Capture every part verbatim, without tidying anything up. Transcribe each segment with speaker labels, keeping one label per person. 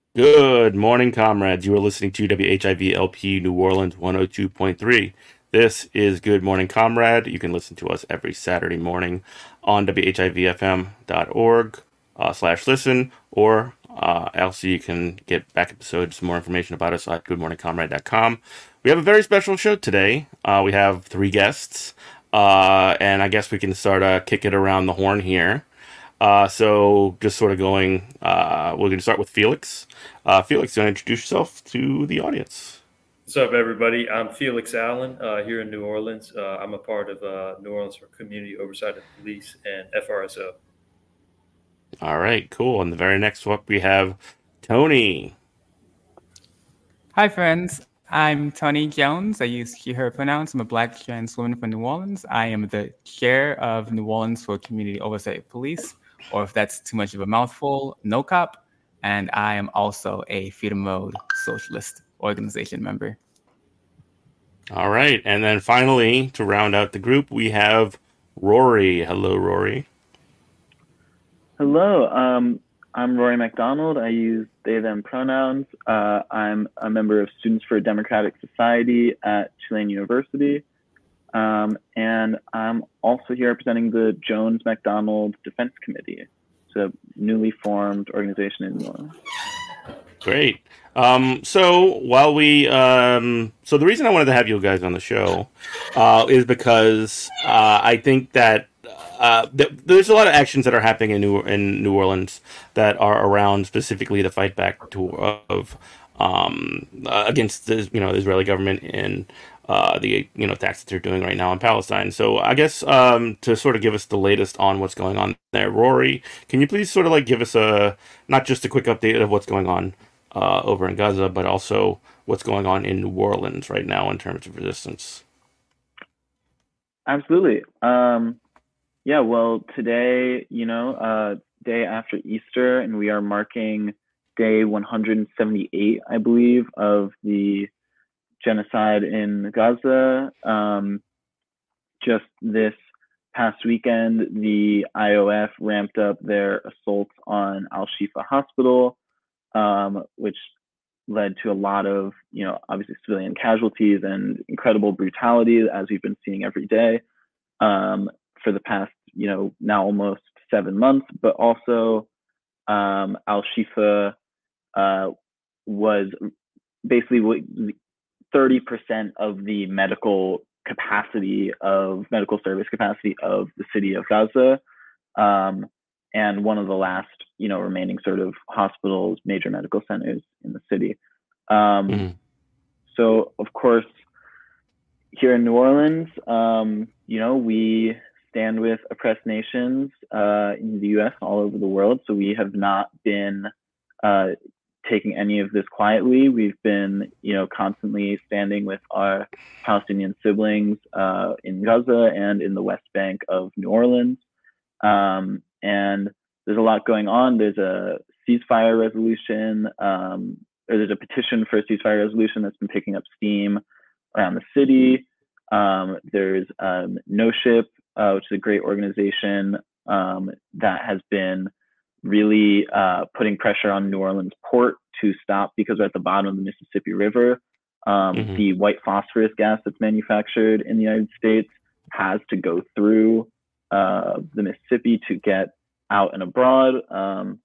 Speaker 1: Good morning, comrades. You are listening to W H I V L P New Orleans one oh two point three. This is Good Morning Comrade. You can listen to us every Saturday morning on W H I V F M dot org uh, slash listen, or uh, also you can get back episodes, more information about us at good morning comrade dot com. We have a very special show today. Uh, we have three guests, uh, and I guess we can start uh, kick it around the horn here. Uh, so just sort of going, uh, we're going to start with Felix. Uh, Felix, you want to introduce yourself to the audience?
Speaker 2: What's up, everybody? I'm Felix Allen uh, here in New Orleans. Uh, I'm a part of uh, New Orleans for Community Oversight of Police and F R S O.
Speaker 1: All right, cool. And the very next up, we have Tony.
Speaker 3: Hi, friends. I'm Tony Jones. I use he, her pronouns. I'm a Black trans woman from New Orleans. I am the chair of New Orleans for Community Oversight of Police, or if that's too much of a mouthful, No Cop. And I am also a Freedom Road Socialist organization member.
Speaker 1: All right. And then finally, to round out the group, we have Rory. Hello, Rory.
Speaker 4: Hello, um, I'm Rory McDonald. I use they, them pronouns. Uh, I'm a member of Students for a Democratic Society at Tulane University. Um, and I'm also here representing the Jones McDonald Defense Committee. It's a newly formed organization in New Orleans.
Speaker 1: Great. Um, so while we, um, so the reason I wanted to have you guys on the show uh, is because uh, I think that uh, th- there's a lot of actions that are happening in New in New Orleans that are around specifically the fight back to of um, uh, against the you know the Israeli government and uh, the you know attacks that they're doing right now in Palestine. So I guess um, to sort of give us the latest on what's going on there, Rory, can you please sort of like give us a not just a quick update of what's going on uh, over in Gaza, but also what's going on in New Orleans right now in terms of resistance?
Speaker 4: Absolutely. Um, yeah, well, today, you know, uh, day after Easter, and we are marking day one hundred seventy-eight, I believe, of the genocide in Gaza. Um, just this past weekend, the I O F ramped up their assaults on Al Shifa Hospital, um, which led to a lot of, you know, obviously civilian casualties and incredible brutality, as we've been seeing every day um, for the past, you know, now almost seven months. But also, um, Al Shifa uh, was basically thirty percent of the medical capacity of medical service capacity of the city of Gaza, um, and one of the last, you know, remaining sort of hospitals, major medical centers in the city. Um,
Speaker 1: Mm-hmm.
Speaker 4: So, of course, here in New Orleans, um, you know, we stand with oppressed nations uh, in the U S and all over the world. So we have not been uh, taking any of this quietly. We've been, you know, constantly standing with our Palestinian siblings uh, in Gaza and in the West Bank of New Orleans. Um, and there's a lot going on. There's a ceasefire resolution, um, or there's a petition for a ceasefire resolution that's been picking up steam around the city. Um, there's um, No Ship, uh, which is a great organization um, that has been really uh, putting pressure on New Orleans port to stop, because we're at the bottom of the Mississippi River. Um,
Speaker 1: Mm-hmm.
Speaker 4: the white phosphorus gas that's manufactured in the United States has to go through uh, the Mississippi to get out and abroad. Um,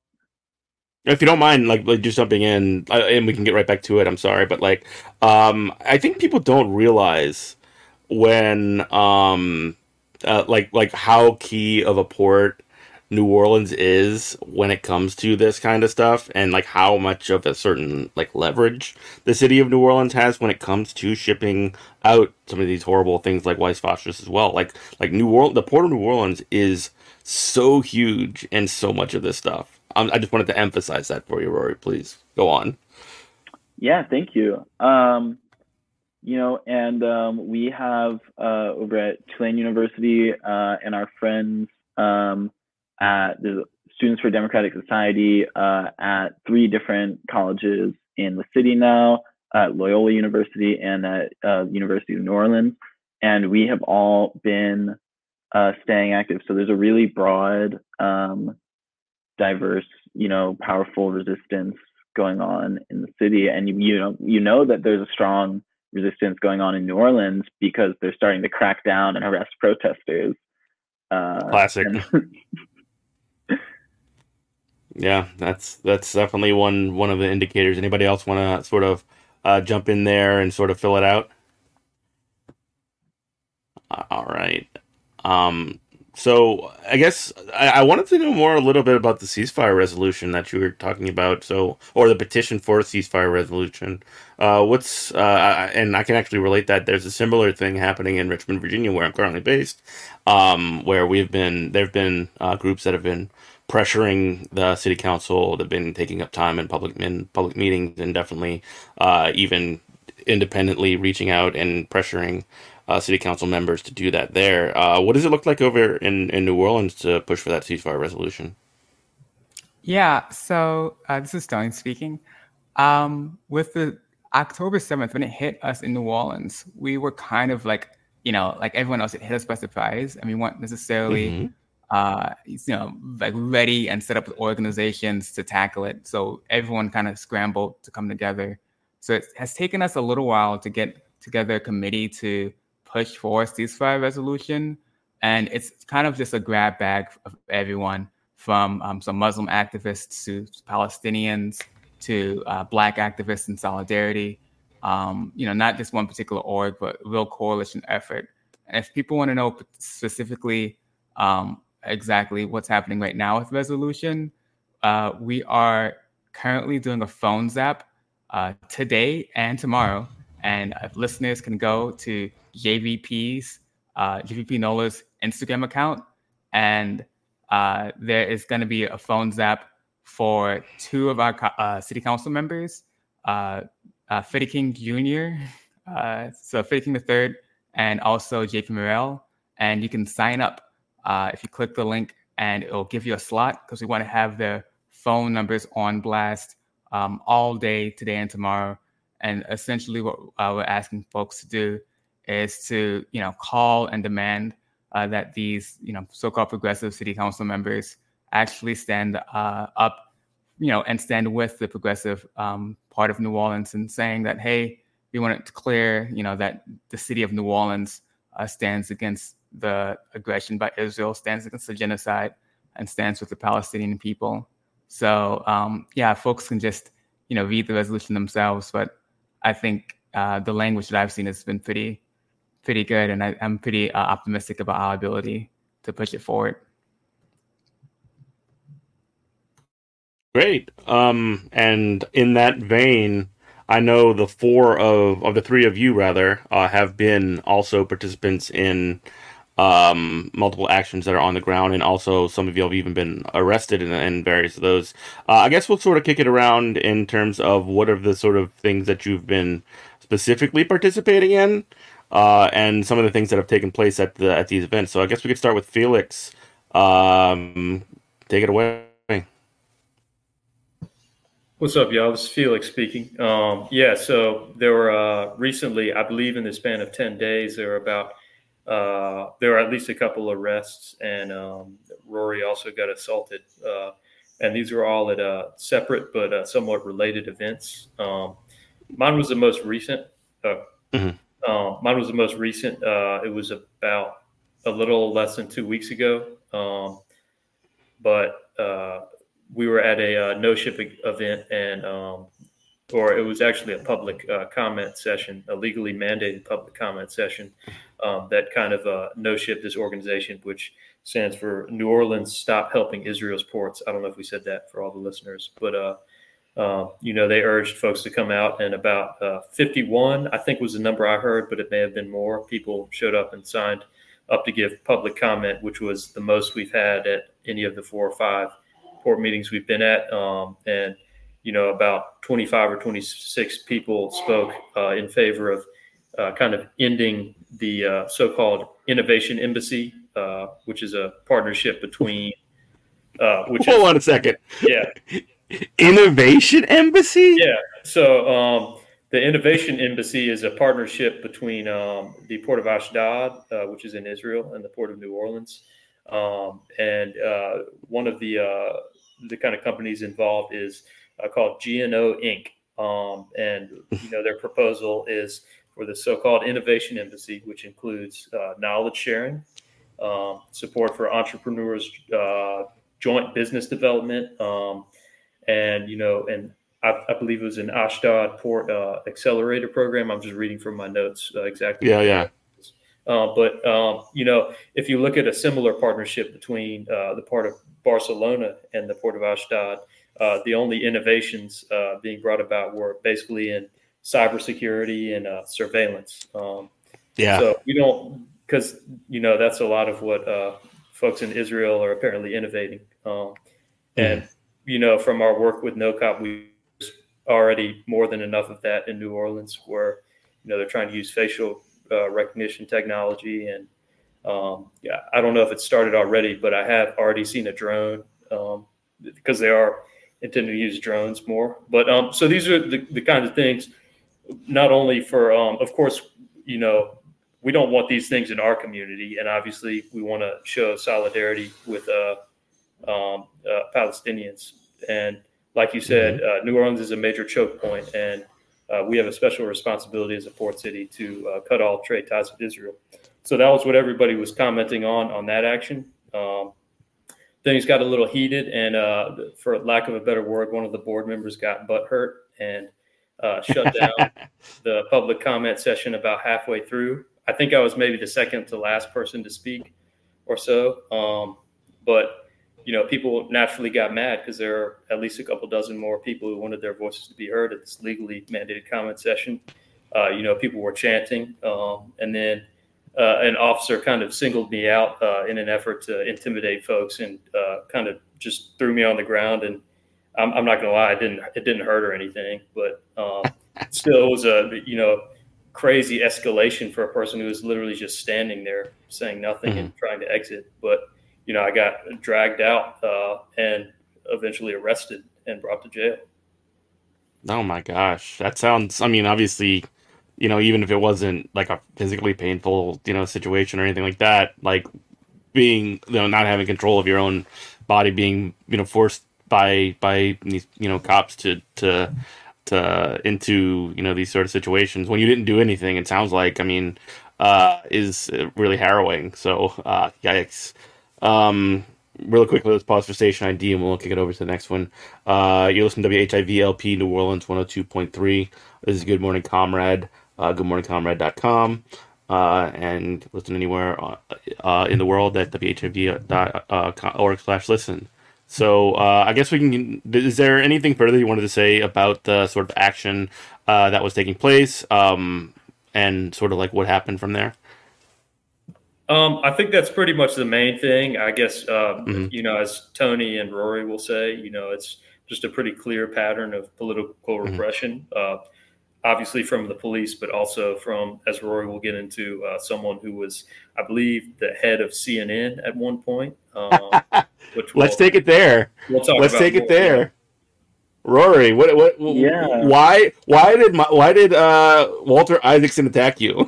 Speaker 1: If you don't mind, like, like just jumping in, uh, and we can get right back to it. I'm sorry, but like, um, I think people don't realize when, um, uh, like, like how key of a port New Orleans is when it comes to this kind of stuff, and like how much of a certain like leverage the city of New Orleans has when it comes to shipping out some of these horrible things like white phosphorus as well. Like, like New Orleans, the port of New Orleans is so huge in so much of this stuff. Um, I just wanted to emphasize that for you, Rory. Please go on.
Speaker 4: yeah, thank you. Um, you know, and um, we have uh, over at Tulane University uh, and our friends um, at the Students for Democratic Society uh, at three different colleges in the city now, at Loyola University and at uh, University of New Orleans. And we have all been uh, staying active. So there's a really broad, um, diverse, you know, powerful resistance going on in the city, and you, you know you know that there's a strong resistance going on in New Orleans because they're starting to crack down and harass protesters. Uh,
Speaker 1: Classic.
Speaker 4: and
Speaker 1: Yeah, that's that's definitely one one of the indicators. Anybody else want to sort of uh, jump in there and sort of fill it out? Uh, All right. Um, so I guess I, I wanted to know more a little bit about the ceasefire resolution that you were talking about. So, or the petition for a ceasefire resolution. Uh, what's uh, I- and I can actually relate that there's a similar thing happening in Richmond, Virginia, where I'm currently based, um, where we've been there've been uh, groups that have been pressuring the city council. They've been taking up time in public in public meetings, and definitely uh, even independently reaching out and pressuring uh, city council members to do that there. Uh, what does it look like over in, in New Orleans to push for that ceasefire resolution?
Speaker 3: Yeah, so uh, this is Tony speaking. Um, with the October seventh, when it hit us in New Orleans, we were kind of like, you know, like everyone else, it hit us by surprise. And we weren't necessarily,
Speaker 1: Mm-hmm.
Speaker 3: uh, you know, like ready and set up with organizations to tackle it. So everyone kind of scrambled to come together. So it has taken us a little while to get together a committee to push for a ceasefire resolution. And it's kind of just a grab bag of everyone, from um, some Muslim activists to Palestinians to uh, Black activists in solidarity. Um, you know, not just one particular org, but a real coalition effort. And if people want to know specifically um, exactly what's happening right now with resolution, uh, we are currently doing a phone zap uh, today and tomorrow. And if listeners can go to J V P's, uh, J V P NOLA's Instagram account, and uh, there is going to be a phone zap for two of our co- uh, city council members, uh, uh, Freddie King Junior, uh, so Freddie King the third, and also J P Morrell. And you can sign up uh, if you click the link, and it'll give you a slot, because we want to have their phone numbers on blast um, all day today and tomorrow. And essentially what uh, we're asking folks to do is to, you know, call and demand uh, that these, you know, so-called progressive city council members actually stand uh, up, you know, and stand with the progressive um, part of New Orleans, and saying that, hey, we want it to clear, you know, that the city of New Orleans uh, stands against the aggression by Israel, stands against the genocide, and stands with the Palestinian people. So, um, yeah, folks can just, you know, read the resolution themselves. But I think uh, the language that I've seen has been pretty, pretty good, and I, I'm pretty uh, optimistic about our ability to push it forward.
Speaker 1: Great. Um, and in that vein, I know the four of, of the three of you rather, uh, have been also participants in um, multiple actions that are on the ground, and also some of you have even been arrested in, in various of those. Uh, I guess we'll sort of kick it around in terms of what are the sort of things that you've been specifically participating in, uh, and some of the things that have taken place at the at these events. So I guess we could start with Felix. Um, take it away.
Speaker 2: What's up, y'all? This is Felix speaking. Um, yeah, so there were uh, recently, I believe in the span of ten days, there were about, uh, there were at least a couple arrests, and um, Rory also got assaulted. Uh, and these were all at uh, separate but uh, somewhat related events. Um, mine was the most recent. Uh,
Speaker 1: Mm-hmm.
Speaker 2: um, mine was the most recent. Uh, it was about a little less than two weeks ago. Um, but uh, we were at a uh, no ship event, and um, or it was actually a public uh, comment session, a legally mandated public comment session um, that kind of uh, no ship this organization, which stands for New Orleans Stop Helping Israel's Ports. I don't know if we said that for all the listeners, but uh, uh, you know, they urged folks to come out, and about uh, fifty-one, I think was the number I heard, but it may have been more. People showed up and signed up to give public comment, which was the most we've had at any of the four or five port meetings we've been at. Um, and, you know, about twenty-five or twenty-six people spoke uh, in favor of uh, kind of ending the uh, so-called Innovation Embassy, uh, which is a partnership between, uh, which
Speaker 1: Hold
Speaker 2: is,
Speaker 1: on a second.
Speaker 2: yeah.
Speaker 1: Innovation Embassy?
Speaker 2: Yeah. So um, the Innovation Embassy is a partnership between um, the Port of Ashdod, uh, which is in Israel, and the Port of New Orleans. Um, and uh, one of the uh, the kind of companies involved is uh, called G N O Incorporated. Um, and, you know, their proposal is for the so-called Innovation Embassy, which includes uh, knowledge sharing, um, support for entrepreneurs, uh, joint business development, um, and, you know, and I, I believe it was an Ashdod Port uh, Accelerator Program. I'm just reading from my notes uh, exactly.
Speaker 1: Yeah, yeah.
Speaker 2: Uh, but, um, you know, if you look at a similar partnership between uh, the Port of Barcelona and the Port of Ashdod, uh, the only innovations uh, being brought about were basically in cybersecurity and uh, surveillance. Um,
Speaker 1: yeah.
Speaker 2: So we don't, because, you know, that's a lot of what uh, folks in Israel are apparently innovating. Um, and, mm. you know, from our work with NOCOP, we already more than enough of that in New Orleans, where, you know, they're trying to use facial uh, recognition technology. And um, yeah, I don't know if it started already, but I have already seen a drone um, because they are intending to use drones more. But um, so these are the, the kinds of things, not only for, um, of course, you know, we don't want these things in our community. And obviously we want to show solidarity with uh, um, uh, Palestinians. And like you said, uh, New Orleans is a major choke point, and uh, we have a special responsibility as a port city to uh, cut all trade ties with Israel. So that was what everybody was commenting on, on that action. Um, things got a little heated, and uh, for lack of a better word, one of the board members got butthurt and uh, shut down the public comment session about halfway through. I think I was maybe the second to last person to speak or so. Um, but, you know, people naturally got mad because there are at least a couple dozen more people who wanted their voices to be heard at this legally mandated comment session. Uh, you know, people were chanting. Um, and then uh, an officer kind of singled me out uh, in an effort to intimidate folks, and uh, kind of just threw me on the ground. And I'm, I'm not going to lie, it didn't, it didn't hurt or anything, but um, still it was a, you know, crazy escalation for a person who was literally just standing there saying nothing mm-hmm. and trying to exit. But, you know, I got dragged out uh, and eventually arrested and brought to jail.
Speaker 1: Oh my gosh. That sounds, I mean, obviously, you know, even if it wasn't like a physically painful, you know, situation or anything like that, like being, you know, not having control of your own body, being, you know, forced by, by these, you know, cops to, to, to, into, you know, these sort of situations when you didn't do anything, it sounds like, I mean, uh, is really harrowing. So, uh, yikes. Um, really quickly, let's pause for station I D and we'll kick it over to the next one. Uh, you're listening to W H I V L P New Orleans one oh two point three. This is Good Morning Comrade, uh, good morning comrade dot com, uh, and listen anywhere uh, uh, in the world at W H I V dot org slash listen. So uh, I guess we can, is there anything further you wanted to say about the sort of action uh, that was taking place um, and sort of like what happened from there?
Speaker 2: Um, I think that's pretty much the main thing. I guess, uh,
Speaker 1: mm-hmm.
Speaker 2: you know, as Tony and Rory will say, you know, it's just a pretty clear pattern of political repression, mm-hmm. uh, obviously from the police, but also from, as Rory will get into, uh, someone who was, I believe, the head of C N N at one point. Um, which
Speaker 1: Let's we'll, take it there.
Speaker 2: We'll talk
Speaker 1: Let's
Speaker 2: about
Speaker 1: take
Speaker 2: more,
Speaker 1: it there. Yeah. Rory, what, what,
Speaker 4: yeah.
Speaker 1: why, why did, my, why did uh, Walter Isaacson attack you?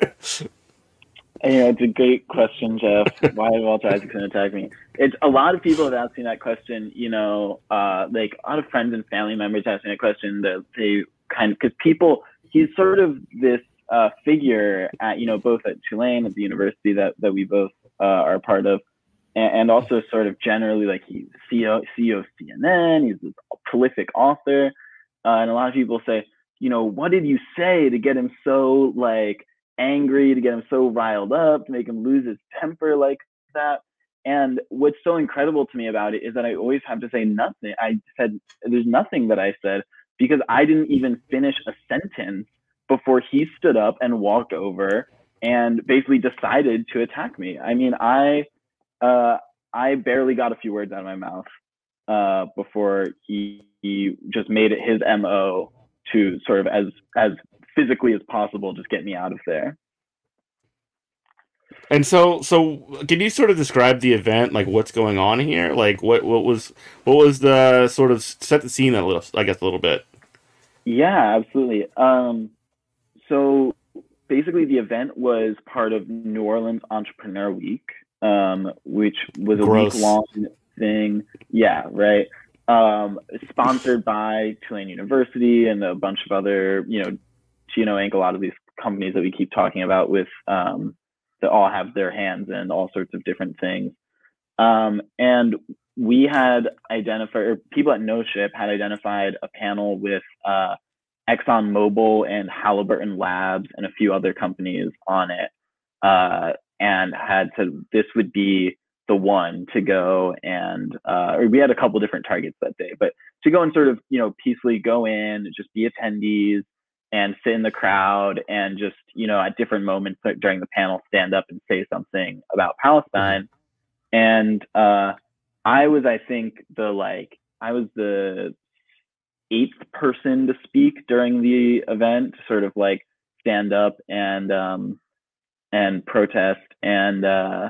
Speaker 4: You know, it's a great question, Jeff. Why did Walter Isaacson attack me? It's a lot of people have asked me that question. You know, uh, like a lot of friends and family members ask me that question. That they kind of, because people, he's sort of this uh, figure at, you know, both at Tulane, at the university that that we both uh, are part of, and, and also sort of generally, like he's C E O, C E O of C N N. He's this prolific author, uh, and a lot of people say, you know, what did you say to get him so like angry, to get him so riled up, to make him lose his temper like that? And what's so incredible to me about it is that I always have to say nothing. I said, there's nothing that I said, because I didn't even finish a sentence before he stood up and walked over and basically decided to attack me. I mean, I uh, I barely got a few words out of my mouth uh, before he, he just made it his M O to sort of as as physically as possible just get me out of there.
Speaker 1: And so, so can you sort of describe the event, like what's going on here? Like what, what was, what was the sort of set the scene a little, I guess a little bit.
Speaker 4: Yeah, absolutely. Um, so basically the event was part of New Orleans Entrepreneur Week, um, which was a
Speaker 1: Gross.
Speaker 4: week long thing. Yeah. Right. um, sponsored by Tulane University and a bunch of other, you know, Chino Inc, a lot of these companies that we keep talking about with um, that all have their hands in all sorts of different things. Um, and we had identified, or people at No Ship had identified a panel with uh, ExxonMobil and Halliburton Labs and a few other companies on it, uh, and had said this would be the one to go and, uh, or we had a couple different targets that day, but to go and sort of, you know, peacefully go in, just be attendees and sit in the crowd and just, you know, at different moments during the panel, stand up and say something about Palestine. Mm-hmm. And uh, I was, I think, the like, I was the eighth person to speak during the event, to sort of like stand up and um, and protest. And uh,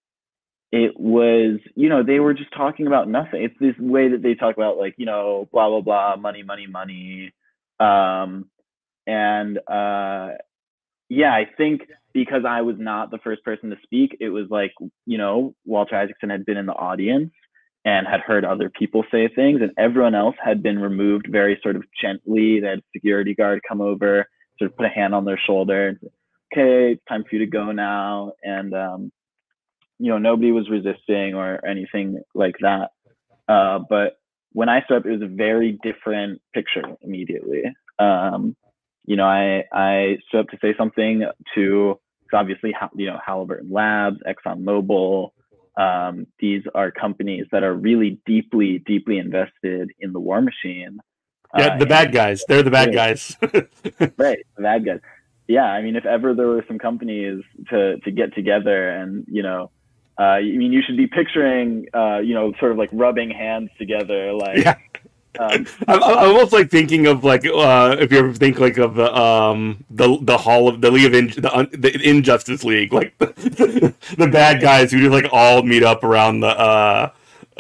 Speaker 4: it was, you know, they were just talking about nothing. It's this way that they talk about, like, you know, blah, blah, blah, money, money, money. Um, and uh, yeah, I think because I was not the first person to speak, it was like, you know, Walter Isaacson had been in the audience and had heard other people say things, and everyone else had been removed very sort of gently. They had a security guard come over, sort of put a hand on their shoulder and say, okay, it's time for you to go now. And, um, you know, nobody was resisting or anything like that. Uh, but when I stood up, it was a very different picture immediately. Um, you know, I, I stood up to say something to, obviously, you know, Halliburton Labs, ExxonMobil. Um, these are companies that are really deeply, deeply invested in the war machine.
Speaker 1: Yeah, the uh, bad guys. They're the bad guys.
Speaker 4: Right, the bad guys. Yeah, I mean, if ever there were some companies to to get together and, you know, uh, I mean, you should be picturing, uh, you know, sort of like rubbing hands together, like.
Speaker 1: Yeah. Um, I'm, I'm almost like thinking of like uh, if you ever think like of the um the the hall of the League of In, the, the Injustice League, like the, the bad guys who just like all meet up around the uh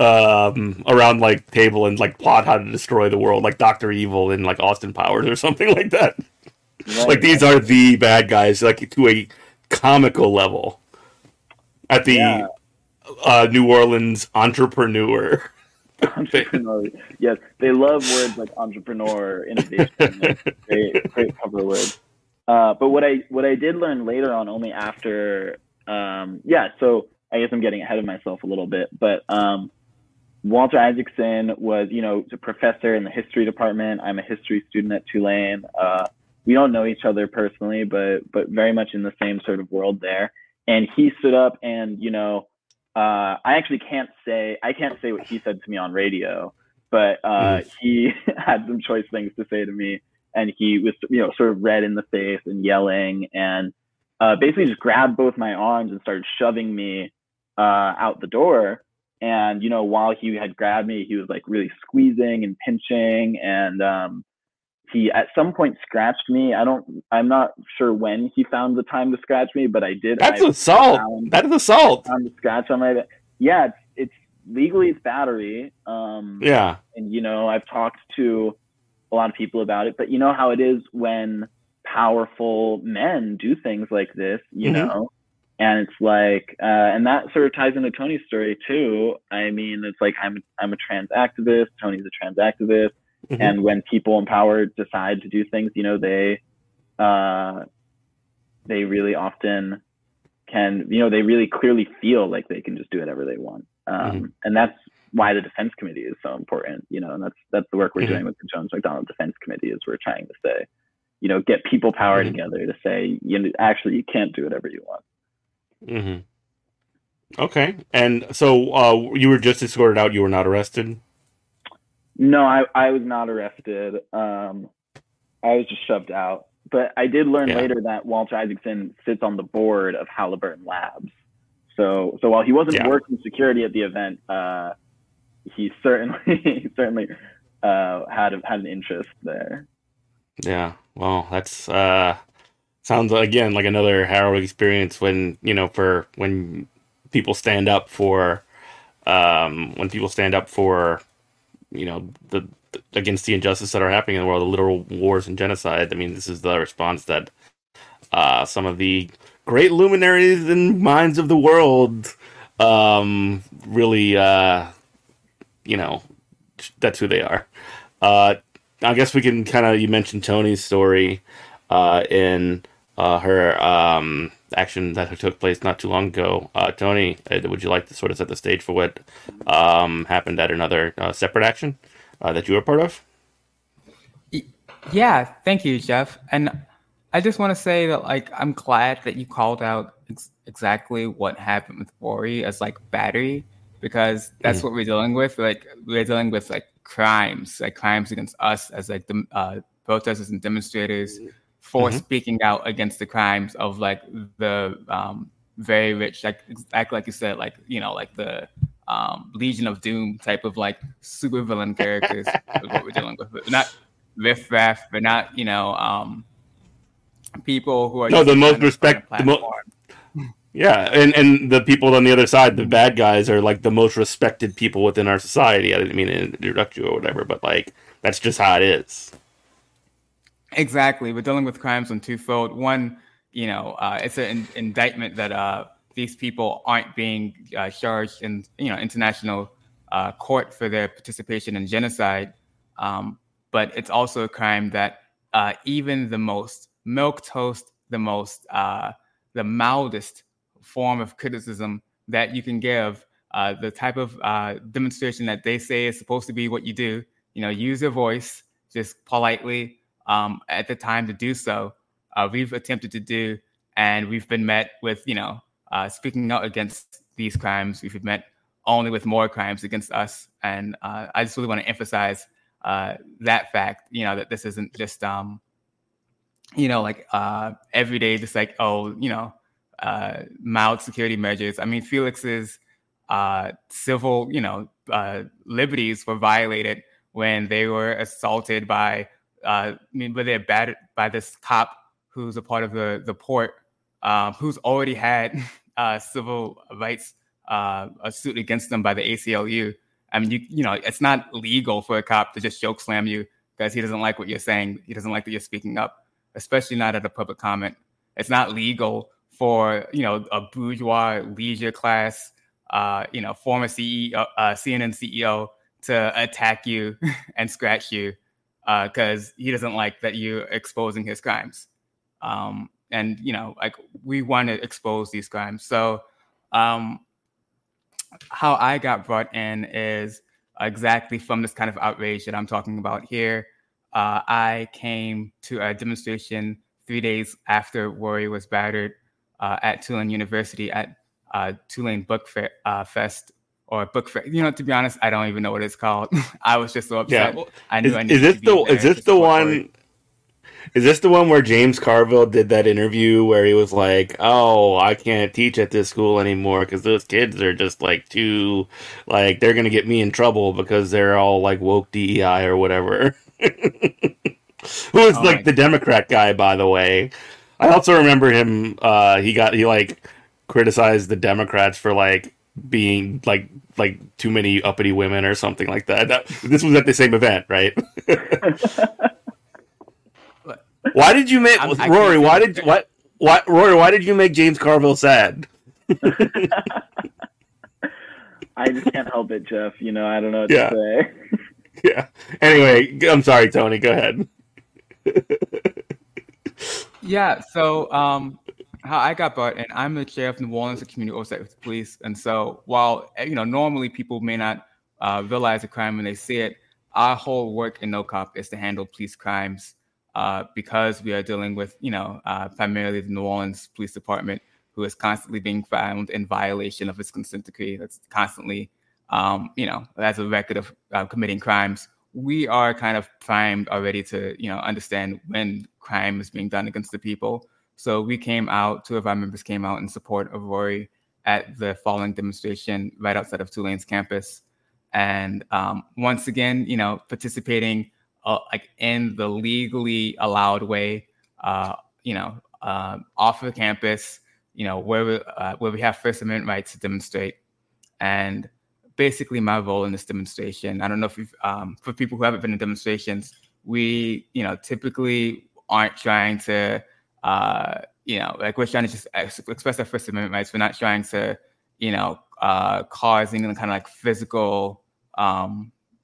Speaker 1: um around like table and like plot how to destroy the world, like Doctor Evil and like Austin Powers or something like that. Right, like these right. are the bad guys, like to a comical level at the yeah. uh, New Orleans entrepreneur.
Speaker 4: Entrepreneur, yes, they love words like entrepreneur, innovation, like great, great cover words. Uh, but what I what I did learn later on, only after, um, yeah. So I guess I'm getting ahead of myself a little bit, but um, Walter Isaacson was, you know, a professor in the history department. I'm a history student at Tulane. Uh, we don't know each other personally, but but very much in the same sort of world there. And he stood up and, you know. Uh, I actually can't say, I can't say what he said to me on radio, but uh, mm. he had some choice things to say to me, and he was, you know, sort of red in the face and yelling, and uh, basically just grabbed both my arms and started shoving me uh, out the door. And, you know, while he had grabbed me, he was like really squeezing and pinching, and um, he at some point scratched me. I don't, I'm not sure when he found the time to scratch me, but I did.
Speaker 1: That's
Speaker 4: I
Speaker 1: assault. Found, that is assault.
Speaker 4: I found the scratch on my, yeah, it's, it's legally it's battery. Um,
Speaker 1: yeah.
Speaker 4: And, you know, I've talked to a lot of people about it, but you know how it is when powerful men do things like this, you mm-hmm. know, and it's like, uh, and that sort of ties into Tony's story too. I mean, it's like, I'm, I'm a trans activist. Tony's a trans activist. Mm-hmm. And when people in power decide to do things, you know, they, uh, they really often can, you know, they really clearly feel like they can just do whatever they want. Um, mm-hmm. And that's why the Defense Committee is so important, you know, and that's, that's the work we're mm-hmm. doing with the Jones McDonald Defense Committee is we're trying to say, you know, get people power mm-hmm. together to say, you know, actually, you can't do whatever you want.
Speaker 1: Mm-hmm. Okay. And so uh, you were just escorted out. You were not arrested?
Speaker 4: No, I, I was not arrested. Um, I was just shoved out. But I did learn yeah. later that Walter Isaacson sits on the board of Halliburton Labs. So so while he wasn't yeah. working security at the event, uh, he certainly certainly uh, had had an interest there.
Speaker 1: Yeah. Well, that's uh, sounds again like another harrowing experience when you know for when people stand up for um, when people stand up for. you know, the, the against the injustice that are happening in the world, the literal wars and genocide. I mean, this is the response that uh, some of the great luminaries and minds of the world um, really, uh, you know, that's who they are. Uh, I guess we can kind of, you mentioned Toni's story uh, in uh, her um, action that took place not too long ago. Uh, Toni, uh, would you like to sort of set the stage for what um, happened at another uh, separate action uh, that you were part of?
Speaker 3: Yeah, thank you, Jeff. And I just want to say that, like, I'm glad that you called out ex- exactly what happened with Rory as like battery, because that's mm. what we're dealing with. Like, we're dealing with like crimes, like crimes against us as like the uh, protesters and demonstrators for mm-hmm. speaking out against the crimes of like the um, very rich, like exactly like you said, like, you know, like the um, Legion of Doom type of like supervillain characters is what we're dealing with. But not riffraff, but not, you know, um, people who are
Speaker 1: no the most respect the most yeah and and the people on the other side, the bad guys, are like the most respected people within our society. I didn't mean to interrupt you or whatever, but like that's just how it is.
Speaker 3: Exactly. We're dealing with crimes on twofold. One, you know, uh, it's an in- indictment that uh, these people aren't being uh, charged in, you know, international uh, court for their participation in genocide. Um, but it's also a crime that uh, even the most milquetoast, the most, uh, the mildest form of criticism that you can give, uh, the type of uh, demonstration that they say is supposed to be what you do, you know, use your voice, just politely, um, at the time to do so, uh, we've attempted to do, and we've been met with, you know, uh, speaking out against these crimes. We've been met only with more crimes against us. And uh, I just really want to emphasize uh, that fact, you know, that this isn't just, um, you know, like uh, every day, just like, oh, you know, uh, mild security measures. I mean, Felix's uh, civil, you know, uh, liberties were violated when they were assaulted by, uh, I mean, but they're battered by this cop who's a part of the the port, um, who's already had uh, civil rights uh, a suit against them by the A C L U. I mean, you you know, it's not legal for a cop to just choke slam you because he doesn't like what you're saying. He doesn't like that you're speaking up, especially not at a public comment. It's not legal for, you know, a bourgeois leisure class, uh, you know, former C E O, uh, C N N C E O to attack you and scratch you because uh, he doesn't like that you're exposing his crimes. Um, and, you know, like, we want to expose these crimes. So um, how I got brought in is exactly from this kind of outrage that I'm talking about here. Uh, I came to a demonstration three days after Rory was battered uh, at Tulane University at uh, Tulane Book Fair, uh, Fest or Book Fair. You know, to be honest, I don't even know what it's called. I was just so upset.
Speaker 1: Yeah.
Speaker 3: I knew
Speaker 1: is,
Speaker 3: I needed
Speaker 1: is this
Speaker 3: to be
Speaker 1: the
Speaker 3: there
Speaker 1: is this
Speaker 3: to
Speaker 1: the
Speaker 3: support
Speaker 1: one?
Speaker 3: Rory.
Speaker 1: Is this the one where James Carville did that interview where he was like, "Oh, I can't teach at this school anymore because those kids are just like too, like they're gonna get me in trouble because they're all like woke D E I or whatever." Who is oh like the Democrat guy, by the way. I also remember him. Uh, he got he like criticized the Democrats for like being like like too many uppity women or something like that. that this was at the same event, right? Why did you make I'm, Rory? Why did what? Why Rory? Why did you make James Carville sad?
Speaker 4: I just can't help it, Jeff. You know, I don't know what
Speaker 1: yeah.
Speaker 4: to say.
Speaker 1: Yeah. Anyway, I'm sorry, Toni. Go ahead.
Speaker 3: Yeah. So, um, how I got brought in, I'm the chair of New Orleans Community Oversight with Police, and so while, you know, normally people may not uh, realize a crime when they see it, our whole work in NoCop is to handle police crimes uh, because we are dealing with, you know, uh, primarily the New Orleans Police Department, who is constantly being found in violation of its consent decree. That's constantly, um, you know, has a record of uh, committing crimes. We are kind of primed already to, you know, understand when crime is being done against the people. So we came out, two of our members came out in support of Rory at the following demonstration right outside of Tulane's campus. And um, once again, you know, participating uh, like in the legally allowed way, uh, you know, uh, off of campus, you know, where we, uh, where we have First Amendment rights to demonstrate. And basically my role in this demonstration, I don't know if you've, um, for people who haven't been in demonstrations, we, you know, typically aren't trying to, uh, you know, like we're trying to just express our First Amendment rights. We're not trying to, you know, uh, cause any kind of like physical, um,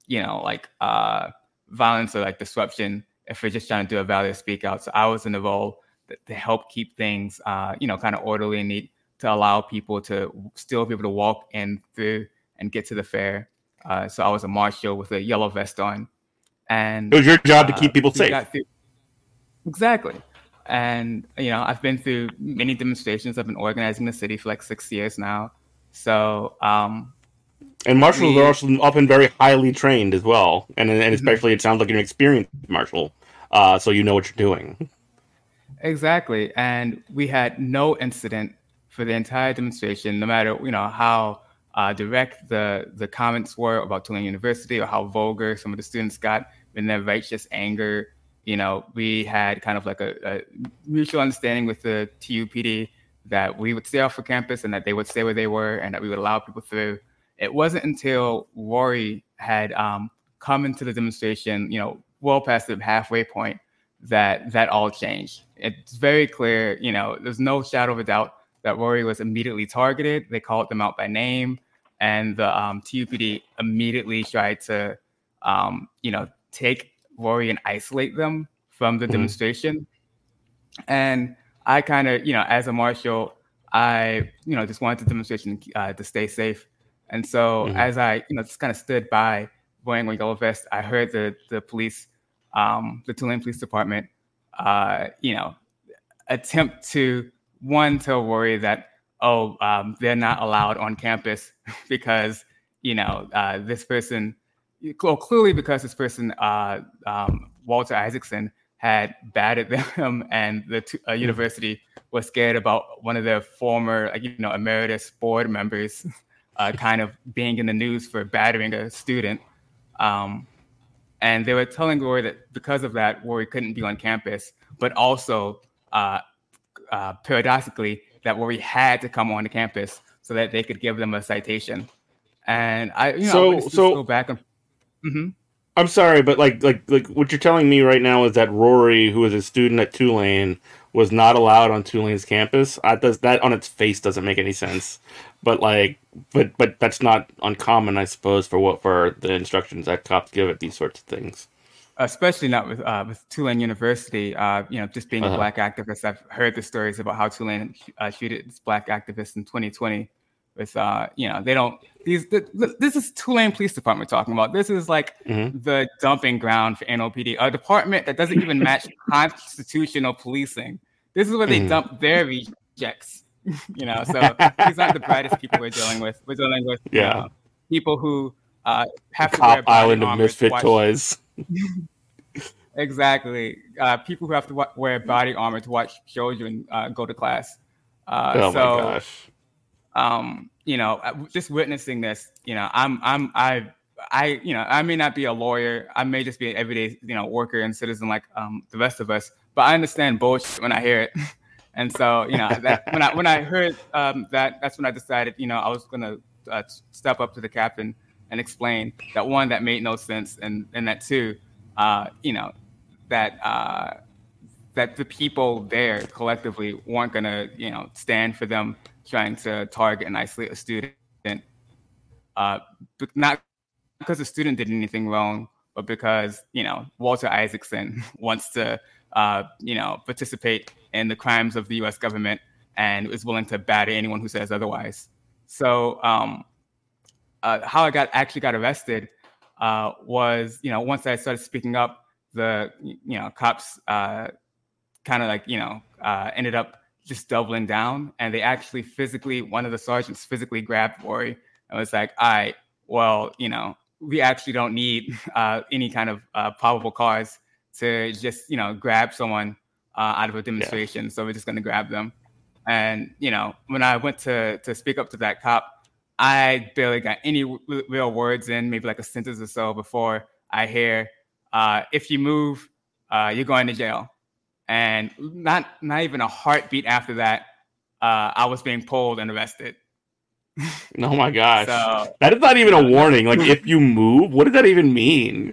Speaker 3: you know, like uh, violence or like disruption if we're just trying to do a value speak out. So I was in the role that, to help keep things, uh, you know, kind of orderly and neat, to allow people to still be able to walk in through and get to the fair. Uh, so I was a marshal with a yellow vest on. And
Speaker 1: it was your job
Speaker 3: uh,
Speaker 1: to keep people safe.
Speaker 3: Through, exactly. And, you know, I've been through many demonstrations. I've been organizing the city for like six years now. So, um,
Speaker 1: and marshals
Speaker 3: we,
Speaker 1: are also often very highly trained as well. And, and especially it sounds like you're an experienced marshal. Uh, so you know what you're doing.
Speaker 3: Exactly. And we had no incident for the entire demonstration, no matter, you know, how uh, direct the, the comments were about Tulane University or how vulgar some of the students got in their righteous anger. You know, we had kind of like a, a mutual understanding with the T U P D that we would stay off of campus and that they would stay where they were and that we would allow people through. It wasn't until Rory had um, come into the demonstration, you know, well past the halfway point, that that all changed. It's very clear, you know, there's no shadow of a doubt that Rory was immediately targeted. They called them out by name, and the um, T U P D immediately tried to, um, you know, take Rory and isolate them from the mm-hmm. demonstration. And I kind of, you know, as a marshal, I, you know, just wanted the demonstration uh, to stay safe. And so mm-hmm. as I, you know, just kind of stood by wearing my yellow vest, I heard the the police, um, the Tulane Police Department, uh, you know, attempt to, one, tell Rory that, oh, um, they're not allowed on campus because, you know, uh, this person, well, clearly because this person, uh, um, Walter Isaacson, had batted them, and the t- uh, university was scared about one of their former, you know, emeritus board members uh, kind of being in the news for battering a student. Um, and they were telling Rory that because of that, Rory couldn't be on campus, but also uh, uh, paradoxically, that Rory had to come on the campus so that they could give them a citation. And I, you know,
Speaker 1: so,
Speaker 3: I would just
Speaker 1: so,
Speaker 3: go back and. Mm-hmm.
Speaker 1: I'm sorry, but like, like, like, what you're telling me right now is that Rory, who is a student at Tulane, was not allowed on Tulane's campus. I, does that on its face doesn't make any sense. But like, but but that's not uncommon, I suppose, for what for the instructions that cops give at these sorts of things.
Speaker 3: Especially not with uh, with Tulane University. Uh, you know, just being
Speaker 1: uh-huh.
Speaker 3: a black activist, I've heard the stories about how Tulane uh, treated its black activists in twenty twenty. With uh, you know, they don't. These the, this is Tulane Police Department talking about. This is like mm-hmm. the dumping ground for N O P D, a department that doesn't even match constitutional policing. This is where they mm-hmm. dump their rejects. You know, so these aren't the brightest people we're dealing with. We're dealing with
Speaker 1: yeah.
Speaker 3: uh, people who uh, have
Speaker 1: the
Speaker 3: to wear
Speaker 1: Cop Island of misfit
Speaker 3: watch...
Speaker 1: toys.
Speaker 3: Exactly, uh, people who have to w- wear body armor to watch children uh, go to class. Uh,
Speaker 1: oh
Speaker 3: so,
Speaker 1: my gosh.
Speaker 3: Um, you know, just witnessing this, you know, I'm, I'm, I, I, you know, I may not be a lawyer. I may just be an everyday, you know, worker and citizen like um, the rest of us. But I understand bullshit when I hear it, and so you know, that, when I when I heard um, that, that's when I decided, you know, I was gonna uh, step up to the captain and explain that one, that made no sense, and and that two, uh, you know, that uh, that the people there collectively weren't gonna, you know, stand for them trying to target and isolate a student, uh, but not because the student did anything wrong, but because, you know, Walter Isaacson wants to, uh, you know, participate in the crimes of the U S government and is willing to batter anyone who says otherwise. So um, uh, how I got actually got arrested uh, was, you know, once I started speaking up, the, you know, cops uh, kind of like, you know, uh, ended up just doubling down, and they actually physically, one of the sergeants physically grabbed Rory and was like, all right, well, you know, we actually don't need uh, any kind of uh, probable cause to just, you know, grab someone uh, out of a demonstration. Yeah. So we're just going to grab them. And, you know, when I went to to speak up to that cop, I barely got any w- real words in, maybe like a sentence or so before I hear, uh, if you move, uh, you're going to jail. And not not even a heartbeat after that, uh, I was being pulled and arrested.
Speaker 1: Oh my gosh.
Speaker 3: So,
Speaker 1: that is not even a warning. Like, if you move, what does that even mean?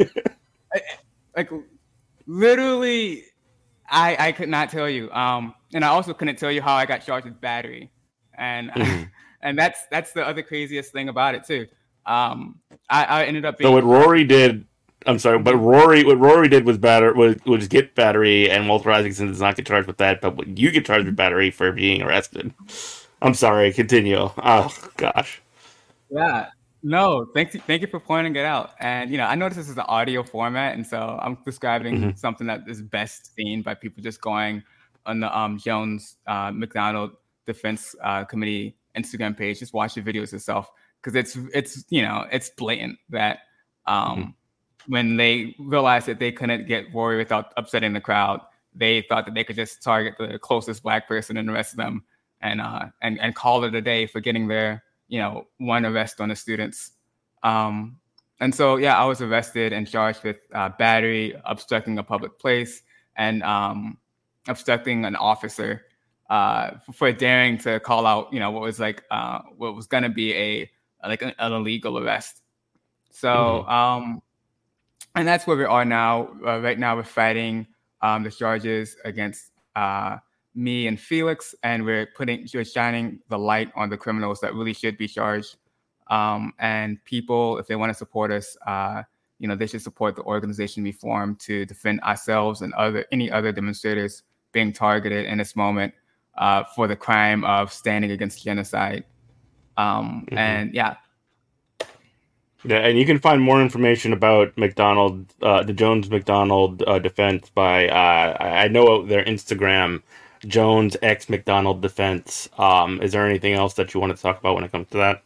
Speaker 3: Like, literally, I I could not tell you. Um, and I also couldn't tell you how I got charged with battery. And mm-hmm. and that's that's the other craziest thing about it too. um, I, I ended up being.
Speaker 1: So what Rory did, I'm sorry, but Rory, what Rory did was batter was, was get battery, and Walter Isaacson does not get charged with that, but you get charged with battery for being arrested. I'm sorry, continue. Oh gosh.
Speaker 3: Yeah. No, thank you, thank you for pointing it out. And you know, I noticed this is an audio format, and so I'm describing
Speaker 1: Mhm.
Speaker 3: something that is best seen by people just going on the um, Jones uh, McDonald Defense uh, Committee Instagram page. Just watch the videos yourself, because it's it's you know it's blatant that um, when they realized that they couldn't get Rory without upsetting the crowd, they thought that they could just target the closest black person and arrest them, and uh, and and call it a day for getting their you know, one arrest on the students. Um, and so, yeah, I was arrested and charged with uh, battery, obstructing a public place, and um, obstructing an officer uh, for daring to call out, you know, what was like, uh, what was going to be a, like an, an illegal arrest. So, mm-hmm. um, and that's where we are now. Uh, right now, we're fighting um, the charges against uh, me and Felix, and we're putting, we're shining the light on the criminals that really should be charged. Um, and people, if they want to support us, uh, you know, they should support the organization we formed to defend ourselves and other any other demonstrators being targeted in this moment uh, for the crime of standing against genocide. Um, mm-hmm. And yeah.
Speaker 1: Yeah, and you can find more information about McDonald, uh, the Jones McDonald uh, defense by, uh, I know their Instagram, Jones X McDonald Defense. Um, is there anything else that you want to talk about when it comes to that?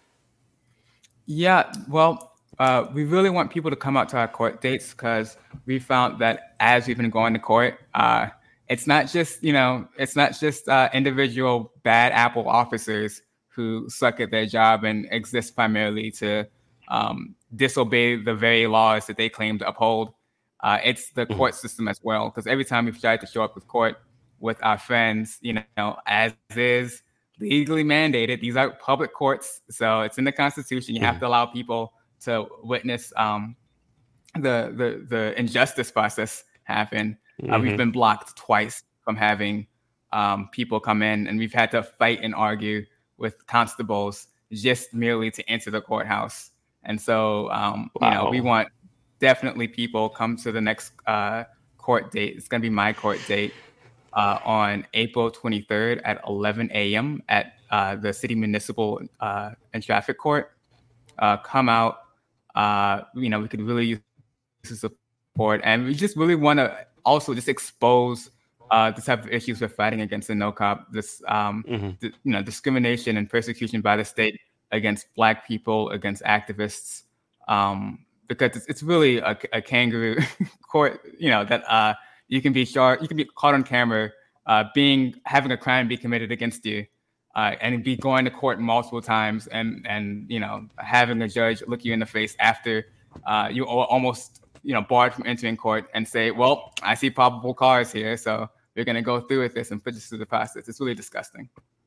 Speaker 3: Yeah, well, uh, we really want people to come out to our court dates, because we found that as we've been going to court, uh, it's not just, you know, it's not just uh, individual bad apple officers who suck at their job and exist primarily to um, disobey the very laws that they claim to uphold. Uh, it's the
Speaker 1: Mm-hmm.
Speaker 3: court system as well, because every time we've tried to show up with court, with our friends, you know, as is legally mandated. These are public courts, so it's in the Constitution. You have to allow people to witness um, the, the the injustice process happen. Mm-hmm. Uh, we've been blocked twice from having um, people come in, and we've had to fight and argue with constables just merely to enter the courthouse. And so, um, wow. you know, we want definitely people come to the next uh, court date. It's going to be my court date. Uh, on April twenty-third at eleven a.m. at uh, the City Municipal uh, and Traffic Court. Uh, come out. Uh, you know, we could really use the support, and we just really want to also just expose uh, the type of issues we're fighting against in NoCop. This, um, mm-hmm. th- you know, discrimination and persecution by the state against Black people, against activists, um, because it's, it's really a, a kangaroo court. You know that. Uh, You can be charged. You can be caught on camera, uh, being having a crime be committed against you, uh, and be going to court multiple times, and and you know having a judge look you in the face after uh, you are almost you know barred from entering court and say, "Well, I see probable cause here, so we're going to go through with this and put this through the process." It's really disgusting.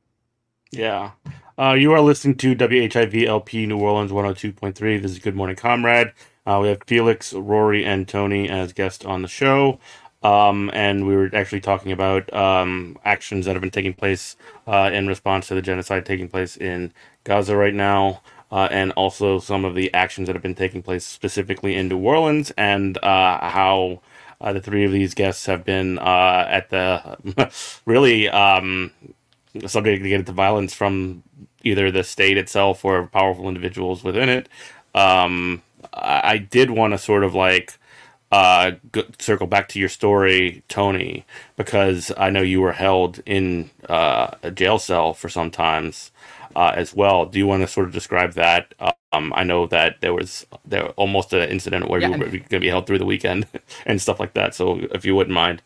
Speaker 1: Yeah, uh, you are listening to W H I V L P New Orleans one oh two point three. This is Good Morning Comrade. Uh, we have Felix, Rory, and Tony as guests on the show. Um, and we were actually talking about um, actions that have been taking place uh, in response to the genocide taking place in Gaza right now, uh, and also some of the actions that have been taking place specifically in New Orleans, and uh, how uh, the three of these guests have been uh, at the really um, subject to violence from either the state itself or powerful individuals within it. Um, I did want to sort of like Uh, go, circle back to your story, Tony, because I know you were held in uh, a jail cell for some times uh, as well. Do you want to sort of describe that? Um, I know that there was there almost an incident where yeah, you were going to be held through the weekend and stuff like that. So if you wouldn't mind.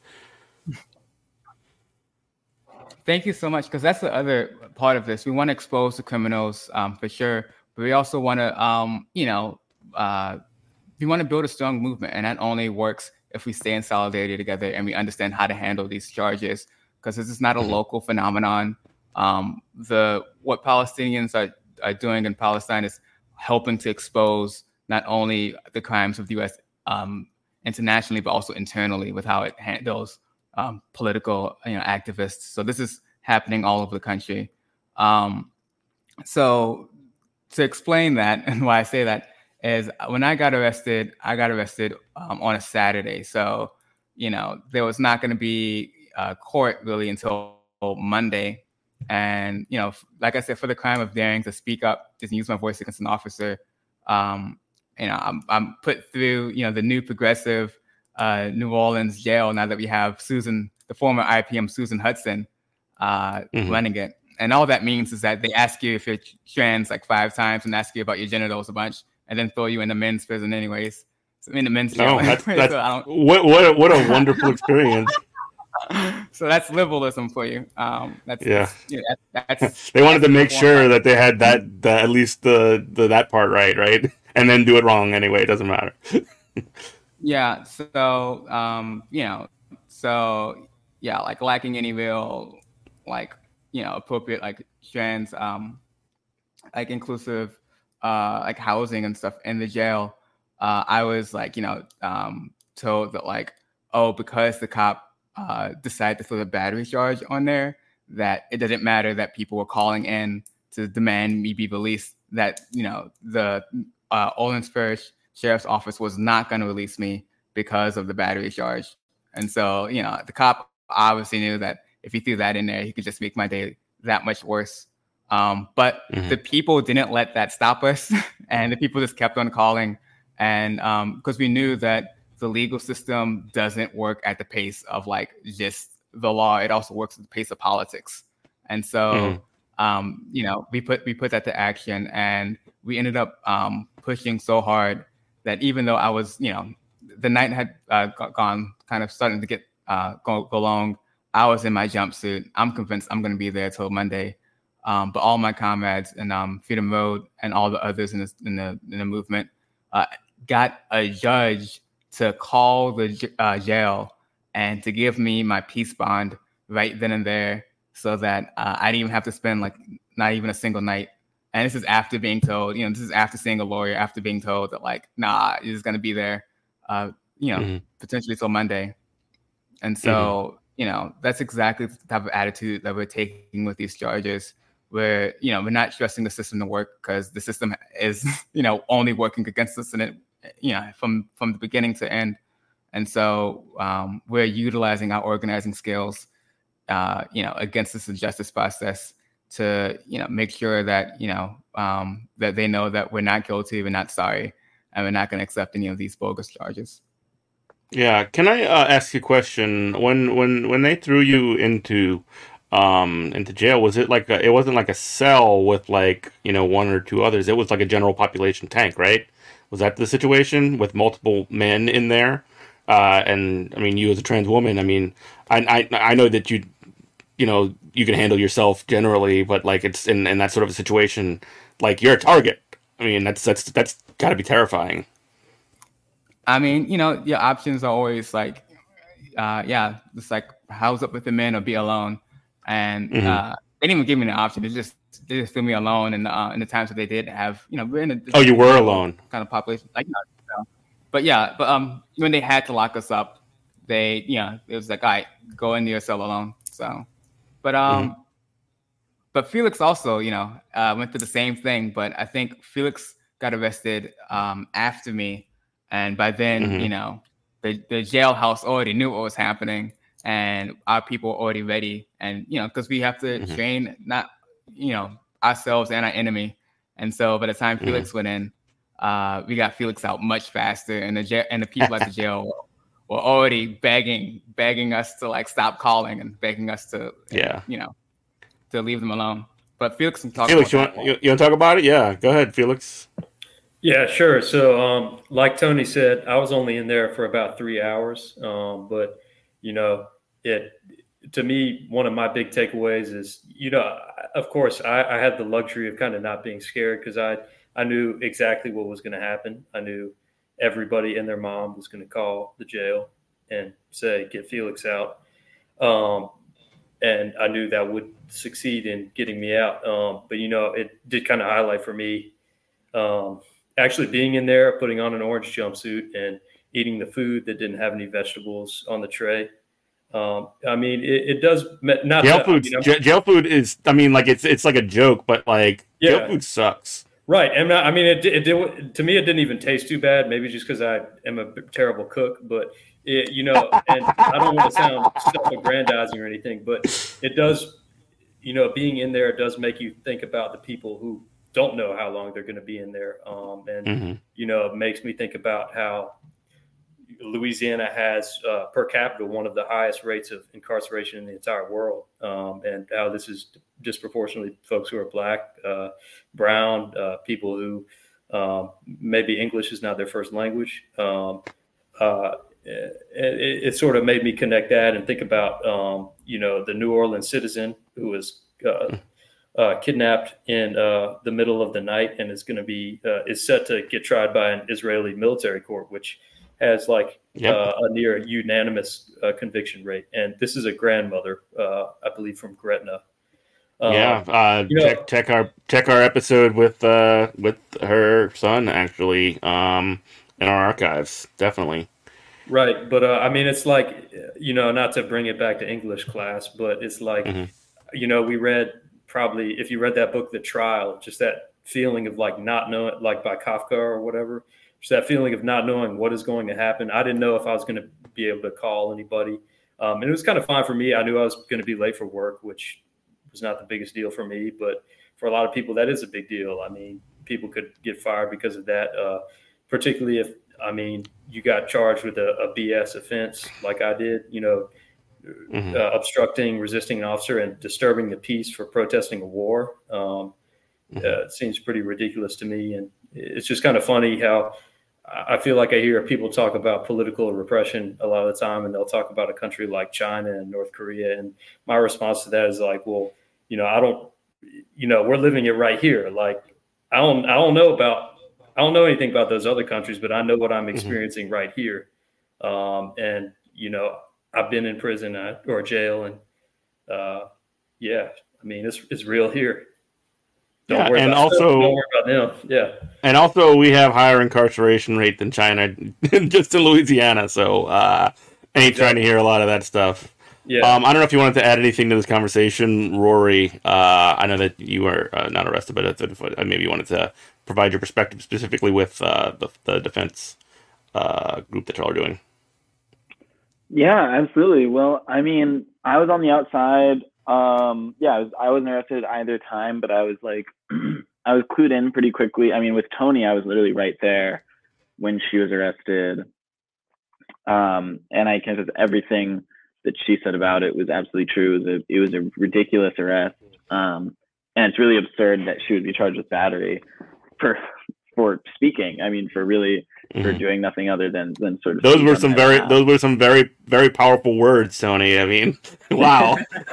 Speaker 3: Thank you so much, because that's the other part of this. We want to expose the criminals um, for sure, but we also want to, um, you know, uh, we want to build a strong movement, and that only works if we stay in solidarity together and we understand how to handle these charges, because this is not a local phenomenon. Um, the what Palestinians are, are doing in Palestine is helping to expose not only the crimes of the U S um, internationally, but also internally with how it handles um, political you know, activists. So this is happening all over the country. Um, so to explain that and why I say that is when I got arrested, I got arrested um, on a Saturday. So, you know, there was not going to be uh, court really until Monday. And, you know, like I said, for the crime of daring to speak up, just use my voice against an officer, um, you know, I'm, I'm put through, you know, the new progressive uh, New Orleans jail now that we have Susan, the former I P M Susan Hudson, uh, mm-hmm. running it. And all that means is that they ask you if you're trans like five times and ask you about your genitals a bunch and then throw you in the men's prison anyways. So in the men's jail.
Speaker 1: Oh, that's, that's, so I don't... what, what, a, what a wonderful experience.
Speaker 3: So that's liberalism for you. Um, that's,
Speaker 1: yeah.
Speaker 3: You know, that, that's,
Speaker 1: they wanted
Speaker 3: that's
Speaker 1: to make sure that they had that, that at least the, the that part right, right? And then do it wrong anyway. It doesn't matter.
Speaker 3: Yeah. So, um, you know, so yeah, like lacking any real, like, you know, appropriate, like trans, um, like inclusive, uh, like housing and stuff in the jail. Uh, I was like, you know, um, told that like, oh, because the cop uh, decided to throw the battery charge on there, that it didn't matter that people were calling in to demand me be released, that, you know, the uh, Orleans Parish Sheriff's Office was not going to release me because of the battery charge. And so, you know, the cop obviously knew that if he threw that in there, he could just make my day that much worse. Um, but mm-hmm. the people didn't let that stop us. And the people just kept on calling. And because um, we knew that the legal system doesn't work at the pace of like just the law. It also works at the pace of politics. And so, mm-hmm. um, you know, we put we put that to action, and we ended up um, pushing so hard that even though I was, you know, the night had uh, gone kind of starting to get uh, go, go long, I was in my jumpsuit. I'm convinced I'm going to be there till Monday. Um, but all my comrades in um, Freedom Road and all the others in the in the, in the movement uh, got a judge to call the uh, jail and to give me my peace bond right then and there, so that uh, I didn't even have to spend like not even a single night. And this is after being told, you know, this is after seeing a lawyer, after being told that like, nah, you're just going to be there, uh, you know, mm-hmm. potentially till Monday. And so, mm-hmm. you know, that's exactly the type of attitude that we're taking with these charges, where, you know, we're not trusting the system to work because the system is, you know, only working against us, and it, you know, from, from the beginning to end. And so um, we're utilizing our organizing skills, uh, you know, against this justice process to, you know, make sure that, you know, um, that they know that we're not guilty, we're not sorry, and we're not going to accept any of these bogus charges.
Speaker 1: Yeah. Can I uh, ask you a question? When, when, when they threw you into, um, into jail, was it like a, it wasn't like a cell with like, you know, one or two others. It was like a general population tank, right? Was that the situation with multiple men in there? Uh, and I mean, you as a trans woman, I mean, I, I, I know that you, you know, you can handle yourself generally, but like it's in, in that sort of a situation, like you're a target. I mean, that's, that's, that's gotta be terrifying.
Speaker 3: I mean, you know, your options are always like, uh, yeah, it's like house up with the men or be alone. And mm-hmm. uh, they didn't even give me an option. They just, they just threw me alone. And uh, in the times that they did have, you know, we're in a,
Speaker 1: oh, you were alone
Speaker 3: kind of population, like, you know, but yeah, but um, when they had to lock us up, they, you know, it was like, all right, go into your cell alone. So, but um, mm-hmm. but Felix also, you know, uh, went through the same thing. But I think Felix got arrested um after me, and by then, mm-hmm. you know, the the jailhouse already knew what was happening, and our people were already ready. And you know, because we have to mm-hmm. train not, you know, ourselves and our enemy. And so by the time Felix mm-hmm. went in, Uh, we got Felix out much faster, and the jail, and the people at the jail were, were already begging, begging us to like stop calling and begging us to,
Speaker 1: yeah,
Speaker 3: you know, to leave them alone. But Felix can talk.
Speaker 1: Felix,
Speaker 3: about
Speaker 1: you want you, you want to talk about it? Yeah, go ahead, Felix.
Speaker 2: Yeah, sure. So, um, like Tony said, I was only in there for about three hours, um, but you know, it to me, one of my big takeaways is, you know, of course, I, I had the luxury of kind of not being scared because I. I knew exactly what was going to happen. I knew everybody and their mom was going to call the jail and say, get Felix out. Um, and I knew that would succeed in getting me out. Um, but, you know, it did kind of highlight for me um, actually being in there, putting on an orange jumpsuit and eating the food that didn't have any vegetables on the tray. Um, I mean, it, it does not
Speaker 1: jail
Speaker 2: that,
Speaker 1: food.
Speaker 2: You know,
Speaker 1: j- jail food is, I mean, like it's, it's like a joke, but like yeah. jail food sucks.
Speaker 2: Right. And I mean, it, it did, to me, it didn't even taste too bad. Maybe just because I am a terrible cook, but it, you know, and I don't want to sound self-aggrandizing or anything, but it does, you know, being in there does make you think about the people who don't know how long they're going to be in there. Um, and, mm-hmm. you know, it makes me think about how Louisiana has uh, per capita one of the highest rates of incarceration in the entire world, um, and how this is disproportionately folks who are black, uh, brown, uh, people who um, maybe English is not their first language. Um, uh, it, it, it sort of made me connect that and think about, um, you know, the New Orleans citizen who was uh, uh, kidnapped in uh, the middle of the night and is going to be uh, is set to get tried by an Israeli military court, which has like yep. uh, a near unanimous uh, conviction rate. And this is a grandmother, uh, I believe, from Gretna.
Speaker 1: Um, yeah, uh, you know, check, check our check our episode with uh, with her son, actually, um, in our archives, definitely.
Speaker 2: Right, but uh, I mean, it's like, you know, not to bring it back to English class, but it's like, mm-hmm. you know, we read probably, if you read that book, The Trial, just that feeling of like not knowing, like by Kafka or whatever, just that feeling of not knowing what is going to happen. I didn't know if I was going to be able to call anybody. Um, and it was kind of fine for me. I knew I was going to be late for work, which was not the biggest deal for me. But for a lot of people, that is a big deal. I mean, people could get fired because of that, uh, particularly if, I mean, you got charged with a, a B S offense like I did, you know, mm-hmm. uh, obstructing, resisting an officer, and disturbing the peace for protesting a war. Um, mm-hmm. uh, it seems pretty ridiculous to me. And it's just kind of funny how I feel like I hear people talk about political repression a lot of the time, and they'll talk about a country like China and North Korea. And my response to that is like, well, you know, I don't, you know, we're living it right here. Like, I don't, I don't know about, I don't know anything about those other countries, but I know what I'm experiencing mm-hmm. right here. Um, and, you know, I've been in prison or jail, and uh, yeah, I mean, it's it's real here. Don't
Speaker 1: yeah,
Speaker 2: worry
Speaker 1: and
Speaker 2: about
Speaker 1: also
Speaker 2: them. Don't worry about them. Yeah,
Speaker 1: and also we have higher incarceration rate than China, just in Louisiana. So uh, I ain't exactly. trying to hear a lot of that stuff. Yeah, um, I don't know if you wanted to add anything to this conversation, Rory. Uh, I know that you were uh, not arrested, but uh, maybe you wanted to provide your perspective specifically with uh, the, the defense uh, group that y'all are doing.
Speaker 4: Yeah, absolutely. Well, I mean, I was on the outside. Um, yeah, I, was, I wasn't arrested either time, but I was like, I was clued in pretty quickly. I mean, with Tony, I was literally right there when she was arrested. Um, and I can say everything that she said about it was absolutely true. It was a, it was a ridiculous arrest. Um, and it's really absurd that she would be charged with battery for, for speaking. I mean, for really, mm-hmm. for doing nothing other than, than sort of.
Speaker 1: Those were some very, those were some very, very powerful words, Tony. I mean, wow.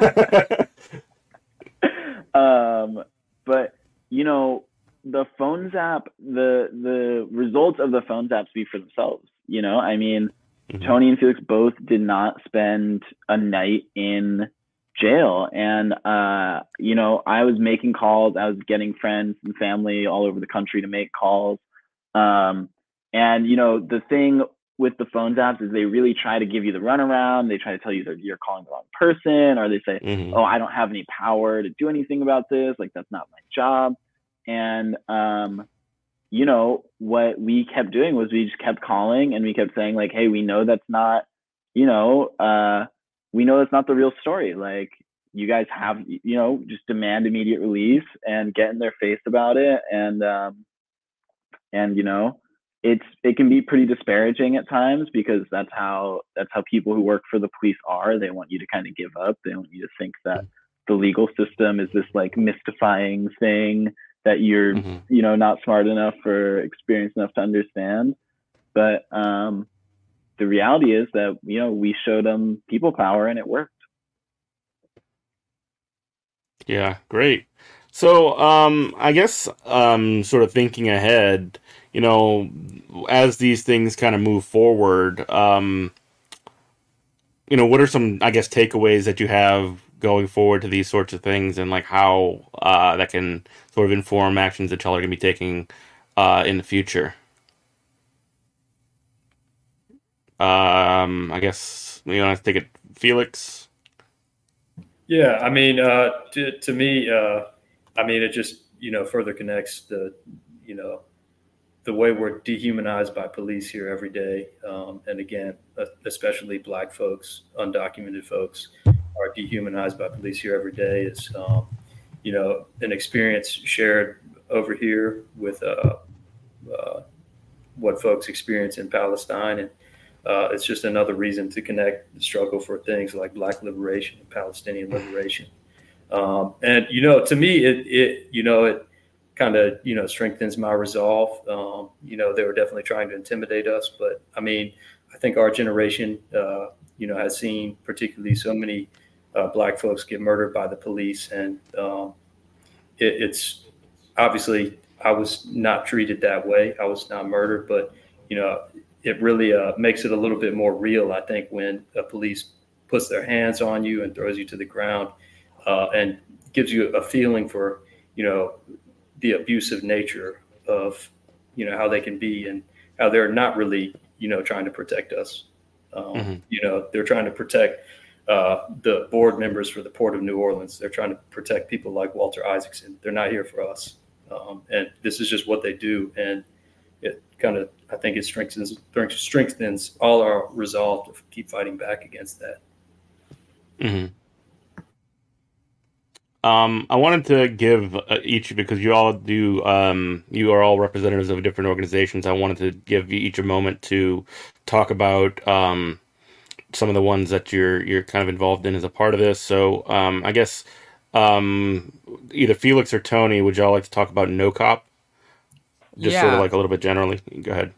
Speaker 4: um, but you know, the phone zap, the, the results of the phone zap speak for themselves. You know, I mean, mm-hmm. Tony and Felix both did not spend a night in jail. And, uh, you know, I was making calls. I was getting friends and family all over the country to make calls. Um, and, you know, the thing with the phone zaps is they really try to give you the runaround. They try to tell you that you're calling the wrong person, or they say, mm-hmm. oh, I don't have any power to do anything about this. Like, that's not my job. And, um, you know, what we kept doing was we just kept calling, and we kept saying like, hey, we know that's not, you know, uh, we know that's not the real story. Like, you guys have, you know, just demand immediate release and get in their face about it. And, um, and, you know, it's, it can be pretty disparaging at times, because that's how, that's how people who work for the police are. They want you to kind of give up. They want you to think that the legal system is this like mystifying thing that you're, mm-hmm. you know, not smart enough or experienced enough to understand. But, um, the reality is that, you know, we showed them people power, and it worked.
Speaker 1: Yeah, great. So, um, I guess, um, sort of thinking ahead, you know, as these things kind of move forward, um, you know, what are some, I guess, takeaways that you have going forward to these sorts of things, and like how uh, that can sort of inform actions that y'all are going to be taking uh, in the future? Um, I guess we want to take it, Felix.
Speaker 2: Yeah, I mean, uh, to to me, uh, I mean, it just, you know, further connects the you know, the way we're dehumanized by police here every day. Um, and again, especially Black folks, undocumented folks are dehumanized by police here every day. Is, um, you know, an experience shared over here with uh, uh, what folks experience in Palestine. And uh, it's just another reason to connect the struggle for things like Black liberation and Palestinian liberation. Um, and, you know, to me, it, it you know, it kind of, you know, strengthens my resolve. Um, you know, they were definitely trying to intimidate us. But, I mean, I think our generation, uh, you know, has seen particularly so many uh, Black folks get murdered by the police. And um, it, it's obviously I was not treated that way. I was not murdered. But, you know, it really uh, makes it a little bit more real, I think, when a police puts their hands on you and throws you to the ground uh, and gives you a feeling for, you know, the abusive nature of, you know, how they can be and how they're not really, you know, trying to protect us. Um, mm-hmm. You know, they're trying to protect uh, the board members for the Port of New Orleans. They're trying to protect people like Walter Isaacson. They're not here for us. Um, and this is just what they do. And it kind of, I think it strengthens, strengthens all our resolve to keep fighting back against that.
Speaker 1: Mm-hmm. Um, I wanted to give uh, each, because you all do, um, you are all representatives of different organizations. I wanted to give each a moment to talk about um, some of the ones that you're you're kind of involved in as a part of this. So um, I guess um, either Felix or Tony, would y'all like to talk about No Cop? Just
Speaker 3: yeah.
Speaker 1: sort of like a little bit generally. Go ahead.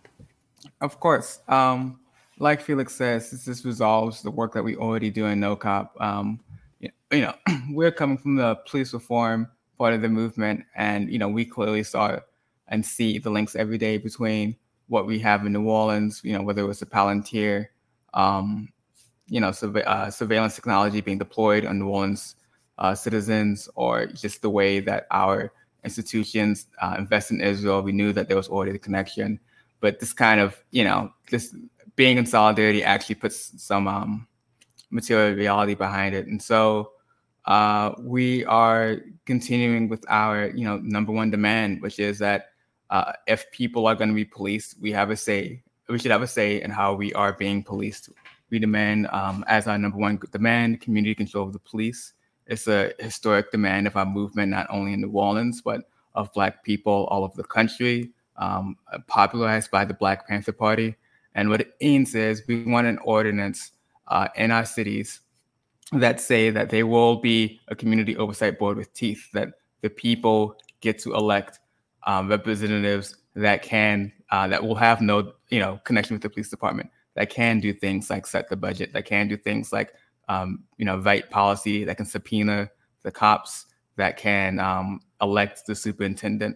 Speaker 3: Of course. Um, like Felix says, this, this resolves the work that we already do in No Cop. Um, you know, we're coming from the police reform part of the movement, and, you know, we clearly saw and see the links every day between what we have in New Orleans, you know, whether it was the Palantir, um, you know, surve- uh, surveillance technology being deployed on New Orleans uh, citizens, or just the way that our institutions uh, invest in Israel. We knew that there was already the connection, but this kind of, you know, this being in solidarity actually puts some um, material reality behind it. And so uh, we are continuing with our, you know, number one demand, which is that uh, if people are going to be policed, we have a say. We should have a say in how we are being policed. We demand, um, as our number one demand, community control of the police. It's a historic demand of our movement, not only in New Orleans, but of Black people all over the country, um, popularized by the Black Panther Party. And what it means is we want an ordinance uh, in our cities that say that there will be a community oversight board with teeth, that the people get to elect um, representatives that can, uh, that will have no, you know, connection with the police department, that can do things like set the budget, that can do things like, um, you know, write policy, that can subpoena the cops, that can um, elect the superintendent.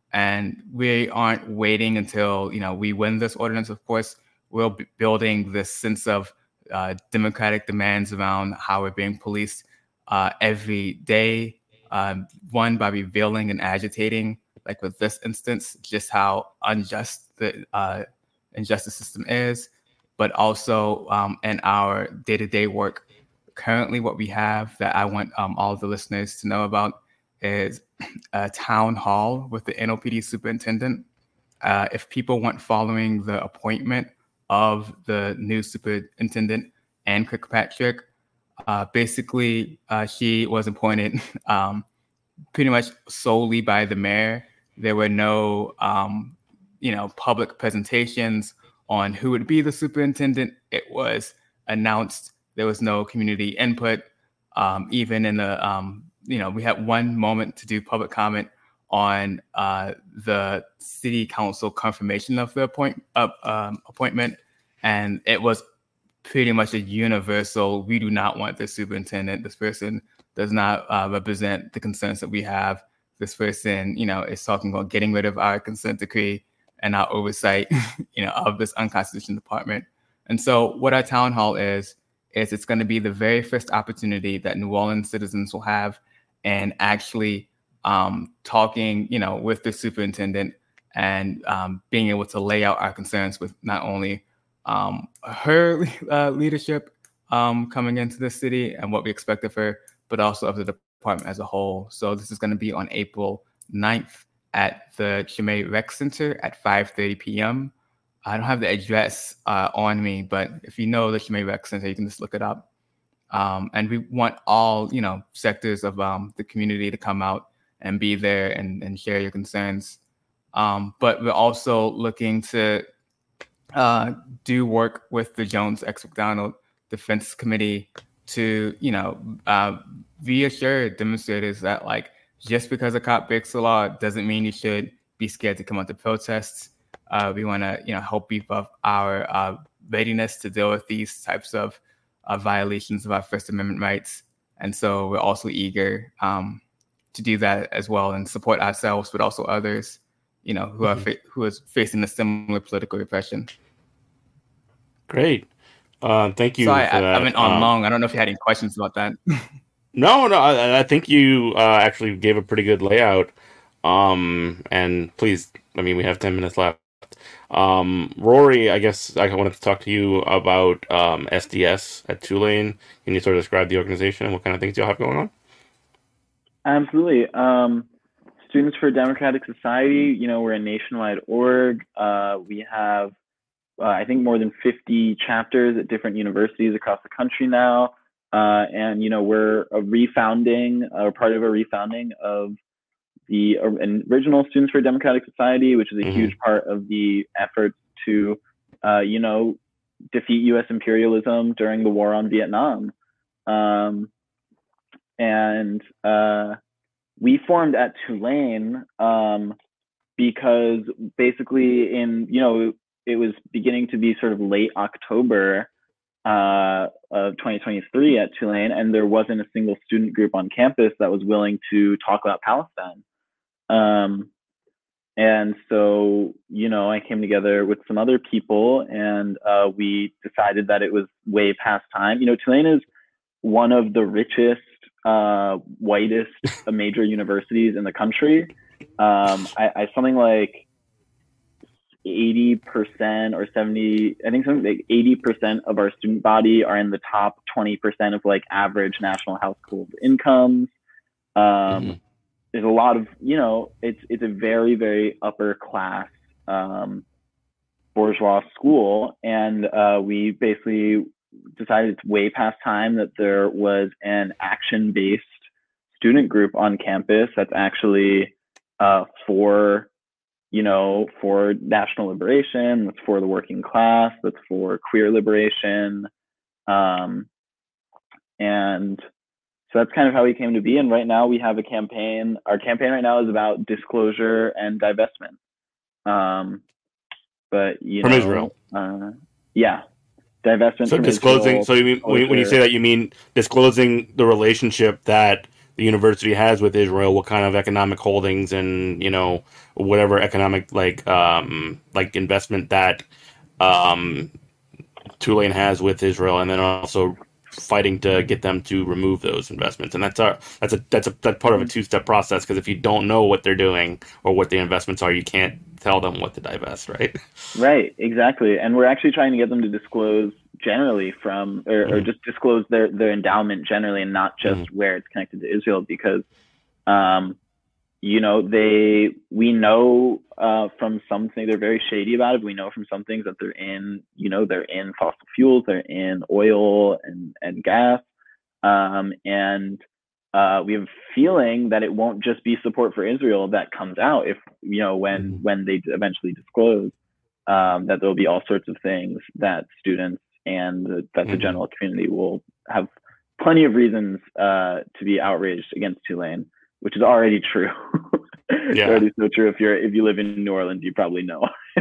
Speaker 3: And we aren't waiting until, you know, we win this ordinance. Of course, we're b- building this sense of uh, democratic demands around how we're being policed uh, every day. Um, one, by revealing and agitating, like with this instance, just how unjust the uh, injustice system is, but also um, in our day-to-day work. Currently, what we have that I want um, all of the listeners to know about is a town hall with the N O P D superintendent. Uh, if people want following the appointment of the new superintendent, Ann Kirkpatrick, uh, basically uh, she was appointed um, pretty much solely by the mayor. There were no, um, you know, public presentations on who would be the superintendent. It was announced. There was no community input. Um, even in the, um, you know, we had one moment to do public comment on uh, the city council confirmation of the appoint, uh, um, appointment. And it was pretty much a universal, we do not want this superintendent. This person does not uh, represent the concerns that we have. This person, you know, is talking about getting rid of our consent decree and our oversight, you know, of this unconstitutional department. And so what our town hall is, is it's going to be the very first opportunity that New Orleans citizens will have and actually um, talking, you know, with the superintendent and um, being able to lay out our concerns with not only um, her uh, leadership um, coming into the city and what we expect of her, but also of the department as a whole. So this is going to be on April ninth at the Chimay Rec Center at five thirty p.m. I don't have the address uh, on me, but if you know the Chimay Rec Center, you can just look it up. Um, and we want all, you know, sectors of um, the community to come out and be there and, and share your concerns. Um, but we're also looking to uh, do work with the Jones X McDonald Defense Committee to, you know, uh, reassure demonstrators that, like, just because a cop breaks the law doesn't mean you should be scared to come out to protests. Uh, we want to, you know, help beef up our uh, readiness to deal with these types of uh, violations of our First Amendment rights. And so we're also eager um, to do that as well and support ourselves, but also others, you know, who mm-hmm. are fa- who is facing a similar political repression.
Speaker 1: Great. Uh, thank you.
Speaker 3: So I,
Speaker 1: for that.
Speaker 3: I went on
Speaker 1: um,
Speaker 3: long. I don't know if you had any questions about that.
Speaker 1: no, no, I, I think you uh, actually gave a pretty good layout. Um, and please, I mean, we have ten minutes left. Um, Rory, I guess I wanted to talk to you about um, S D S at Tulane. Can you sort of describe the organization and what kind of things y'all have going on?
Speaker 4: Absolutely. Um, Students for Democratic Society, you know, we're a nationwide org. Uh, we have, uh, I think, more than fifty chapters at different universities across the country now. Uh, and, you know, we're a refounding, or part of a refounding of the original Students for Democratic Society, which is a mm-hmm. huge part of the efforts to, uh, you know, defeat U S imperialism during the war on Vietnam. Um, and uh, we formed at Tulane um, because basically in, you know, it was beginning to be sort of late October uh, of twenty twenty-three at Tulane, and there wasn't a single student group on campus that was willing to talk about Palestine. Um, and so, you know, I came together with some other people and uh, we decided that it was way past time. You know, Tulane is one of the richest, uh, whitest major universities in the country. Um, I, I something like eighty percent or seventy, I think something like eighty percent of our student body are in the top twenty percent of like average national household incomes. Um, mm-hmm. There's a lot of, you know, it's it's a very, very upper class um, bourgeois school. And uh, we basically decided it's way past time that there was an action-based student group on campus that's actually uh, for, you know, for national liberation, that's for the working class, that's for queer liberation. Um, and So that's kind of how we came to be. And right now we have a campaign. Our campaign right now is about disclosure and divestment. Um, but, you
Speaker 1: from
Speaker 4: know,
Speaker 1: Israel.
Speaker 4: Uh, yeah. Divestment
Speaker 1: so
Speaker 4: from
Speaker 1: disclosing,
Speaker 4: Israel.
Speaker 1: So you mean, when, when you say that, you mean disclosing the relationship that the university has with Israel, what kind of economic holdings and, you know, whatever economic like um, like investment that um, Tulane has with Israel, and then also fighting to get them to remove those investments. And that's a that's a that's a that's part of a two-step process, because if you don't know what they're doing or what the investments are, you can't tell them what to divest, right?
Speaker 4: Right, exactly. And we're actually trying to get them to disclose generally from or, mm-hmm. or just disclose their their endowment generally, and not just mm-hmm. where it's connected to Israel, because um you know, they, we know uh, from something, they're very shady about it. We know from some things that they're in, you know, they're in fossil fuels, they're in oil and, and gas. Um, and uh, we have a feeling that it won't just be support for Israel that comes out if, you know, when, mm-hmm. when they eventually disclose um, that there'll be all sorts of things that students and the, that mm-hmm. the general community will have plenty of reasons uh, to be outraged against Tulane, which is already true. It's
Speaker 1: yeah.
Speaker 4: already so true. If you're if you live in New Orleans, you probably know.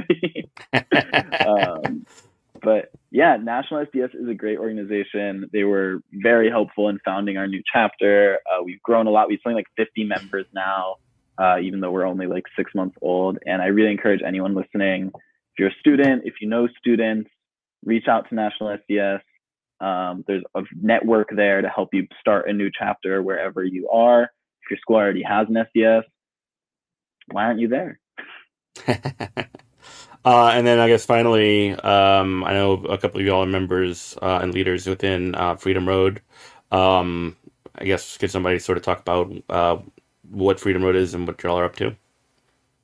Speaker 4: um, but yeah, National S D S is a great organization. They were very helpful in founding our new chapter. Uh, we've grown a lot. We've something like fifty members now, uh, even though we're only like six months old. And I really encourage anyone listening, if you're a student, if you know students, reach out to National S D S. Um, there's a network there to help you start a new chapter wherever you are. If your school already has an S D S, why aren't you there?
Speaker 1: uh, and then I guess finally, um, I know a couple of y'all are members uh, and leaders within uh, Freedom Road. Um, I guess could somebody sort of talk about uh, what Freedom Road is and what y'all are up to?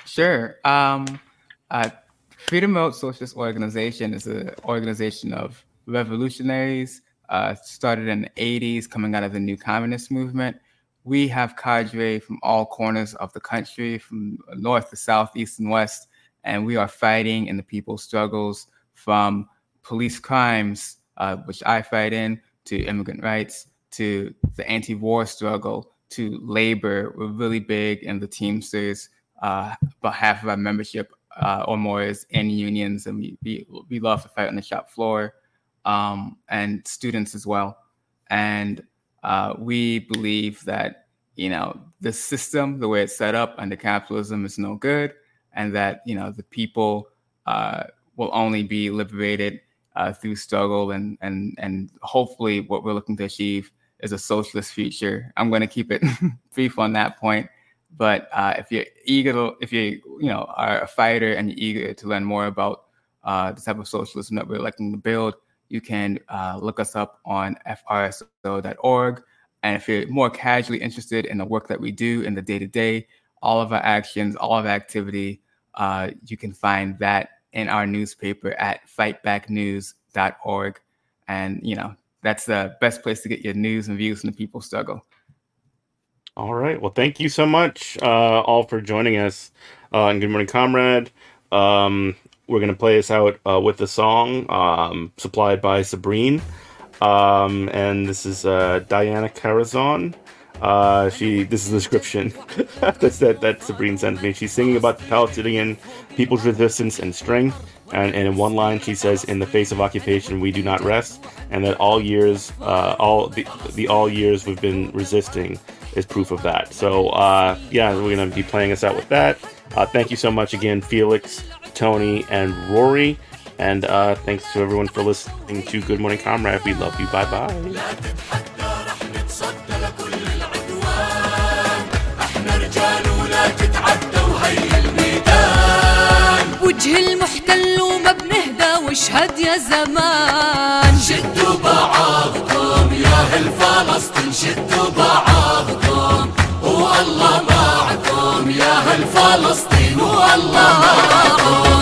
Speaker 3: Sure. Um, uh, Freedom Road Socialist Organization is an organization of revolutionaries, uh, started in the eighties, coming out of the new communist movement. We have cadre from all corners of the country, from north to south, east and west, and we are fighting in the people's struggles, from police crimes, uh, which I fight in, to immigrant rights, to the anti-war struggle, to labor. We're really big in the Teamsters. Uh, about half of our membership uh, or more is in unions, and we, we we love to fight on the shop floor, um, and students as well. And uh, we believe that, you know, the system, the way it's set up under capitalism, is no good, and that, you know, the people uh, will only be liberated uh, through struggle, and and and hopefully what we're looking to achieve is a socialist future. I'm going to keep it brief on that point. But uh, if you're eager to, if you you know are a fighter and you're eager to learn more about uh, the type of socialism that we're looking to build, you can uh, look us up on F R S O dot org. And if you're more casually interested in the work that we do in the day-to-day, all of our actions, all of our activity, uh, you can find that in our newspaper at fight back news dot org. And you know that's the best place to get your news and views on the people's struggle.
Speaker 1: All right. Well, thank you so much, uh, all, for joining us uh, on Good Morning Comrade. Um, we're going to play us out uh, with a song um, supplied by Sabrine. Um, and this is uh, Diana Carazon. Uh, she. This is the description That's, that, that Sabrine sent me. She's singing about the Palestinian people's resistance and strength. And, and in one line, she says, "In the face of occupation, we do not rest." And that all years, uh, all the, the all years we've been resisting is proof of that. So, uh, yeah, we're going to be playing us out with that. Uh, thank you so much again, Felix, Tony, and Rory. And uh, thanks to everyone for listening to Good Morning Comrade. We love you. Bye-bye.
Speaker 5: وجه المحتل وما بنهدى واشهد يا زمان. شدوا بعضكم يا اهل فلسطين، شدوا بعضكم والله معكم يا اهل فلسطين والله معكم.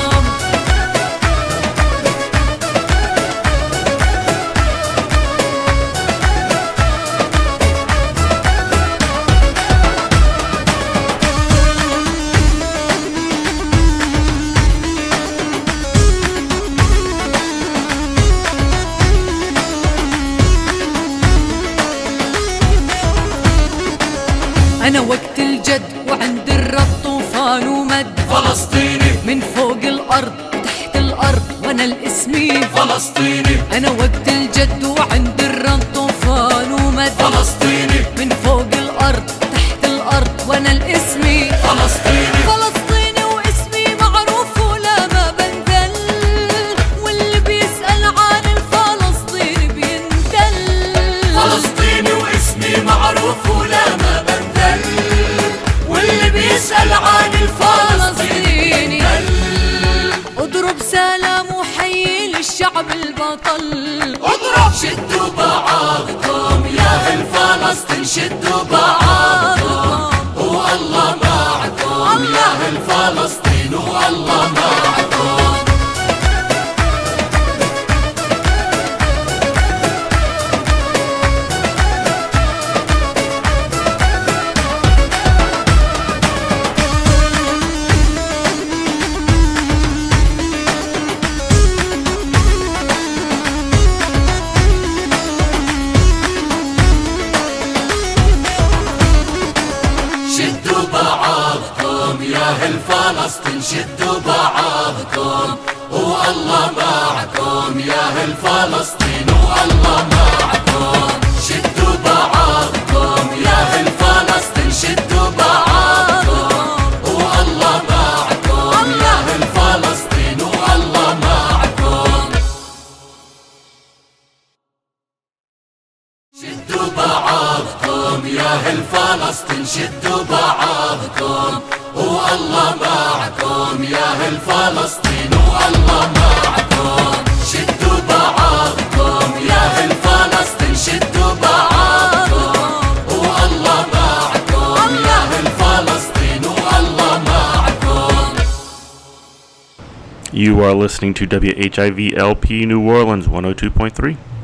Speaker 5: أنا وقت الجد وعند الرب طوفان ومد فلسطيني، من فوق الأرض وتحت الأرض وأنا الاسمي فلسطيني. أنا وقت الجد وعند الرب طوفان ومد فلسطيني، من فوق الأرض وتحت الأرض وأنا الاسمي فلسطيني. فلسطيني واسمي معروف ولا ما بنذل، واللي بيسأل عن الفلسطيني بيندل. فلسطيني واسمي معروف ولا ما بنذل، واللي بيسأل عن الفلسطيني. اضرب سلام وحيي للشعب البطل، اضرب. شدوا بعضكم يا اهل فلسطين، شدوا بعضكم والله معكم يا اهل فلسطين والله معكم. فلسطين شدوا بعضكم والله معكم يا اهل فلسطين والله معكم. شدوا بعضكم يا اهل فلسطين، شدوا بعضكم والله معكم يا اهل فلسطين والله معكم. شدوا بعضكم يا اهل فلسطين، شدوا بعضكم والله معكم يا اهل فلسطين والله معكم. شدوا بعضكم يا اهل فلسطين، شدوا بعضكم والله معكم يا اهل فلسطين والله معكم.
Speaker 1: You are listening to W H I V L P New Orleans one oh two point three.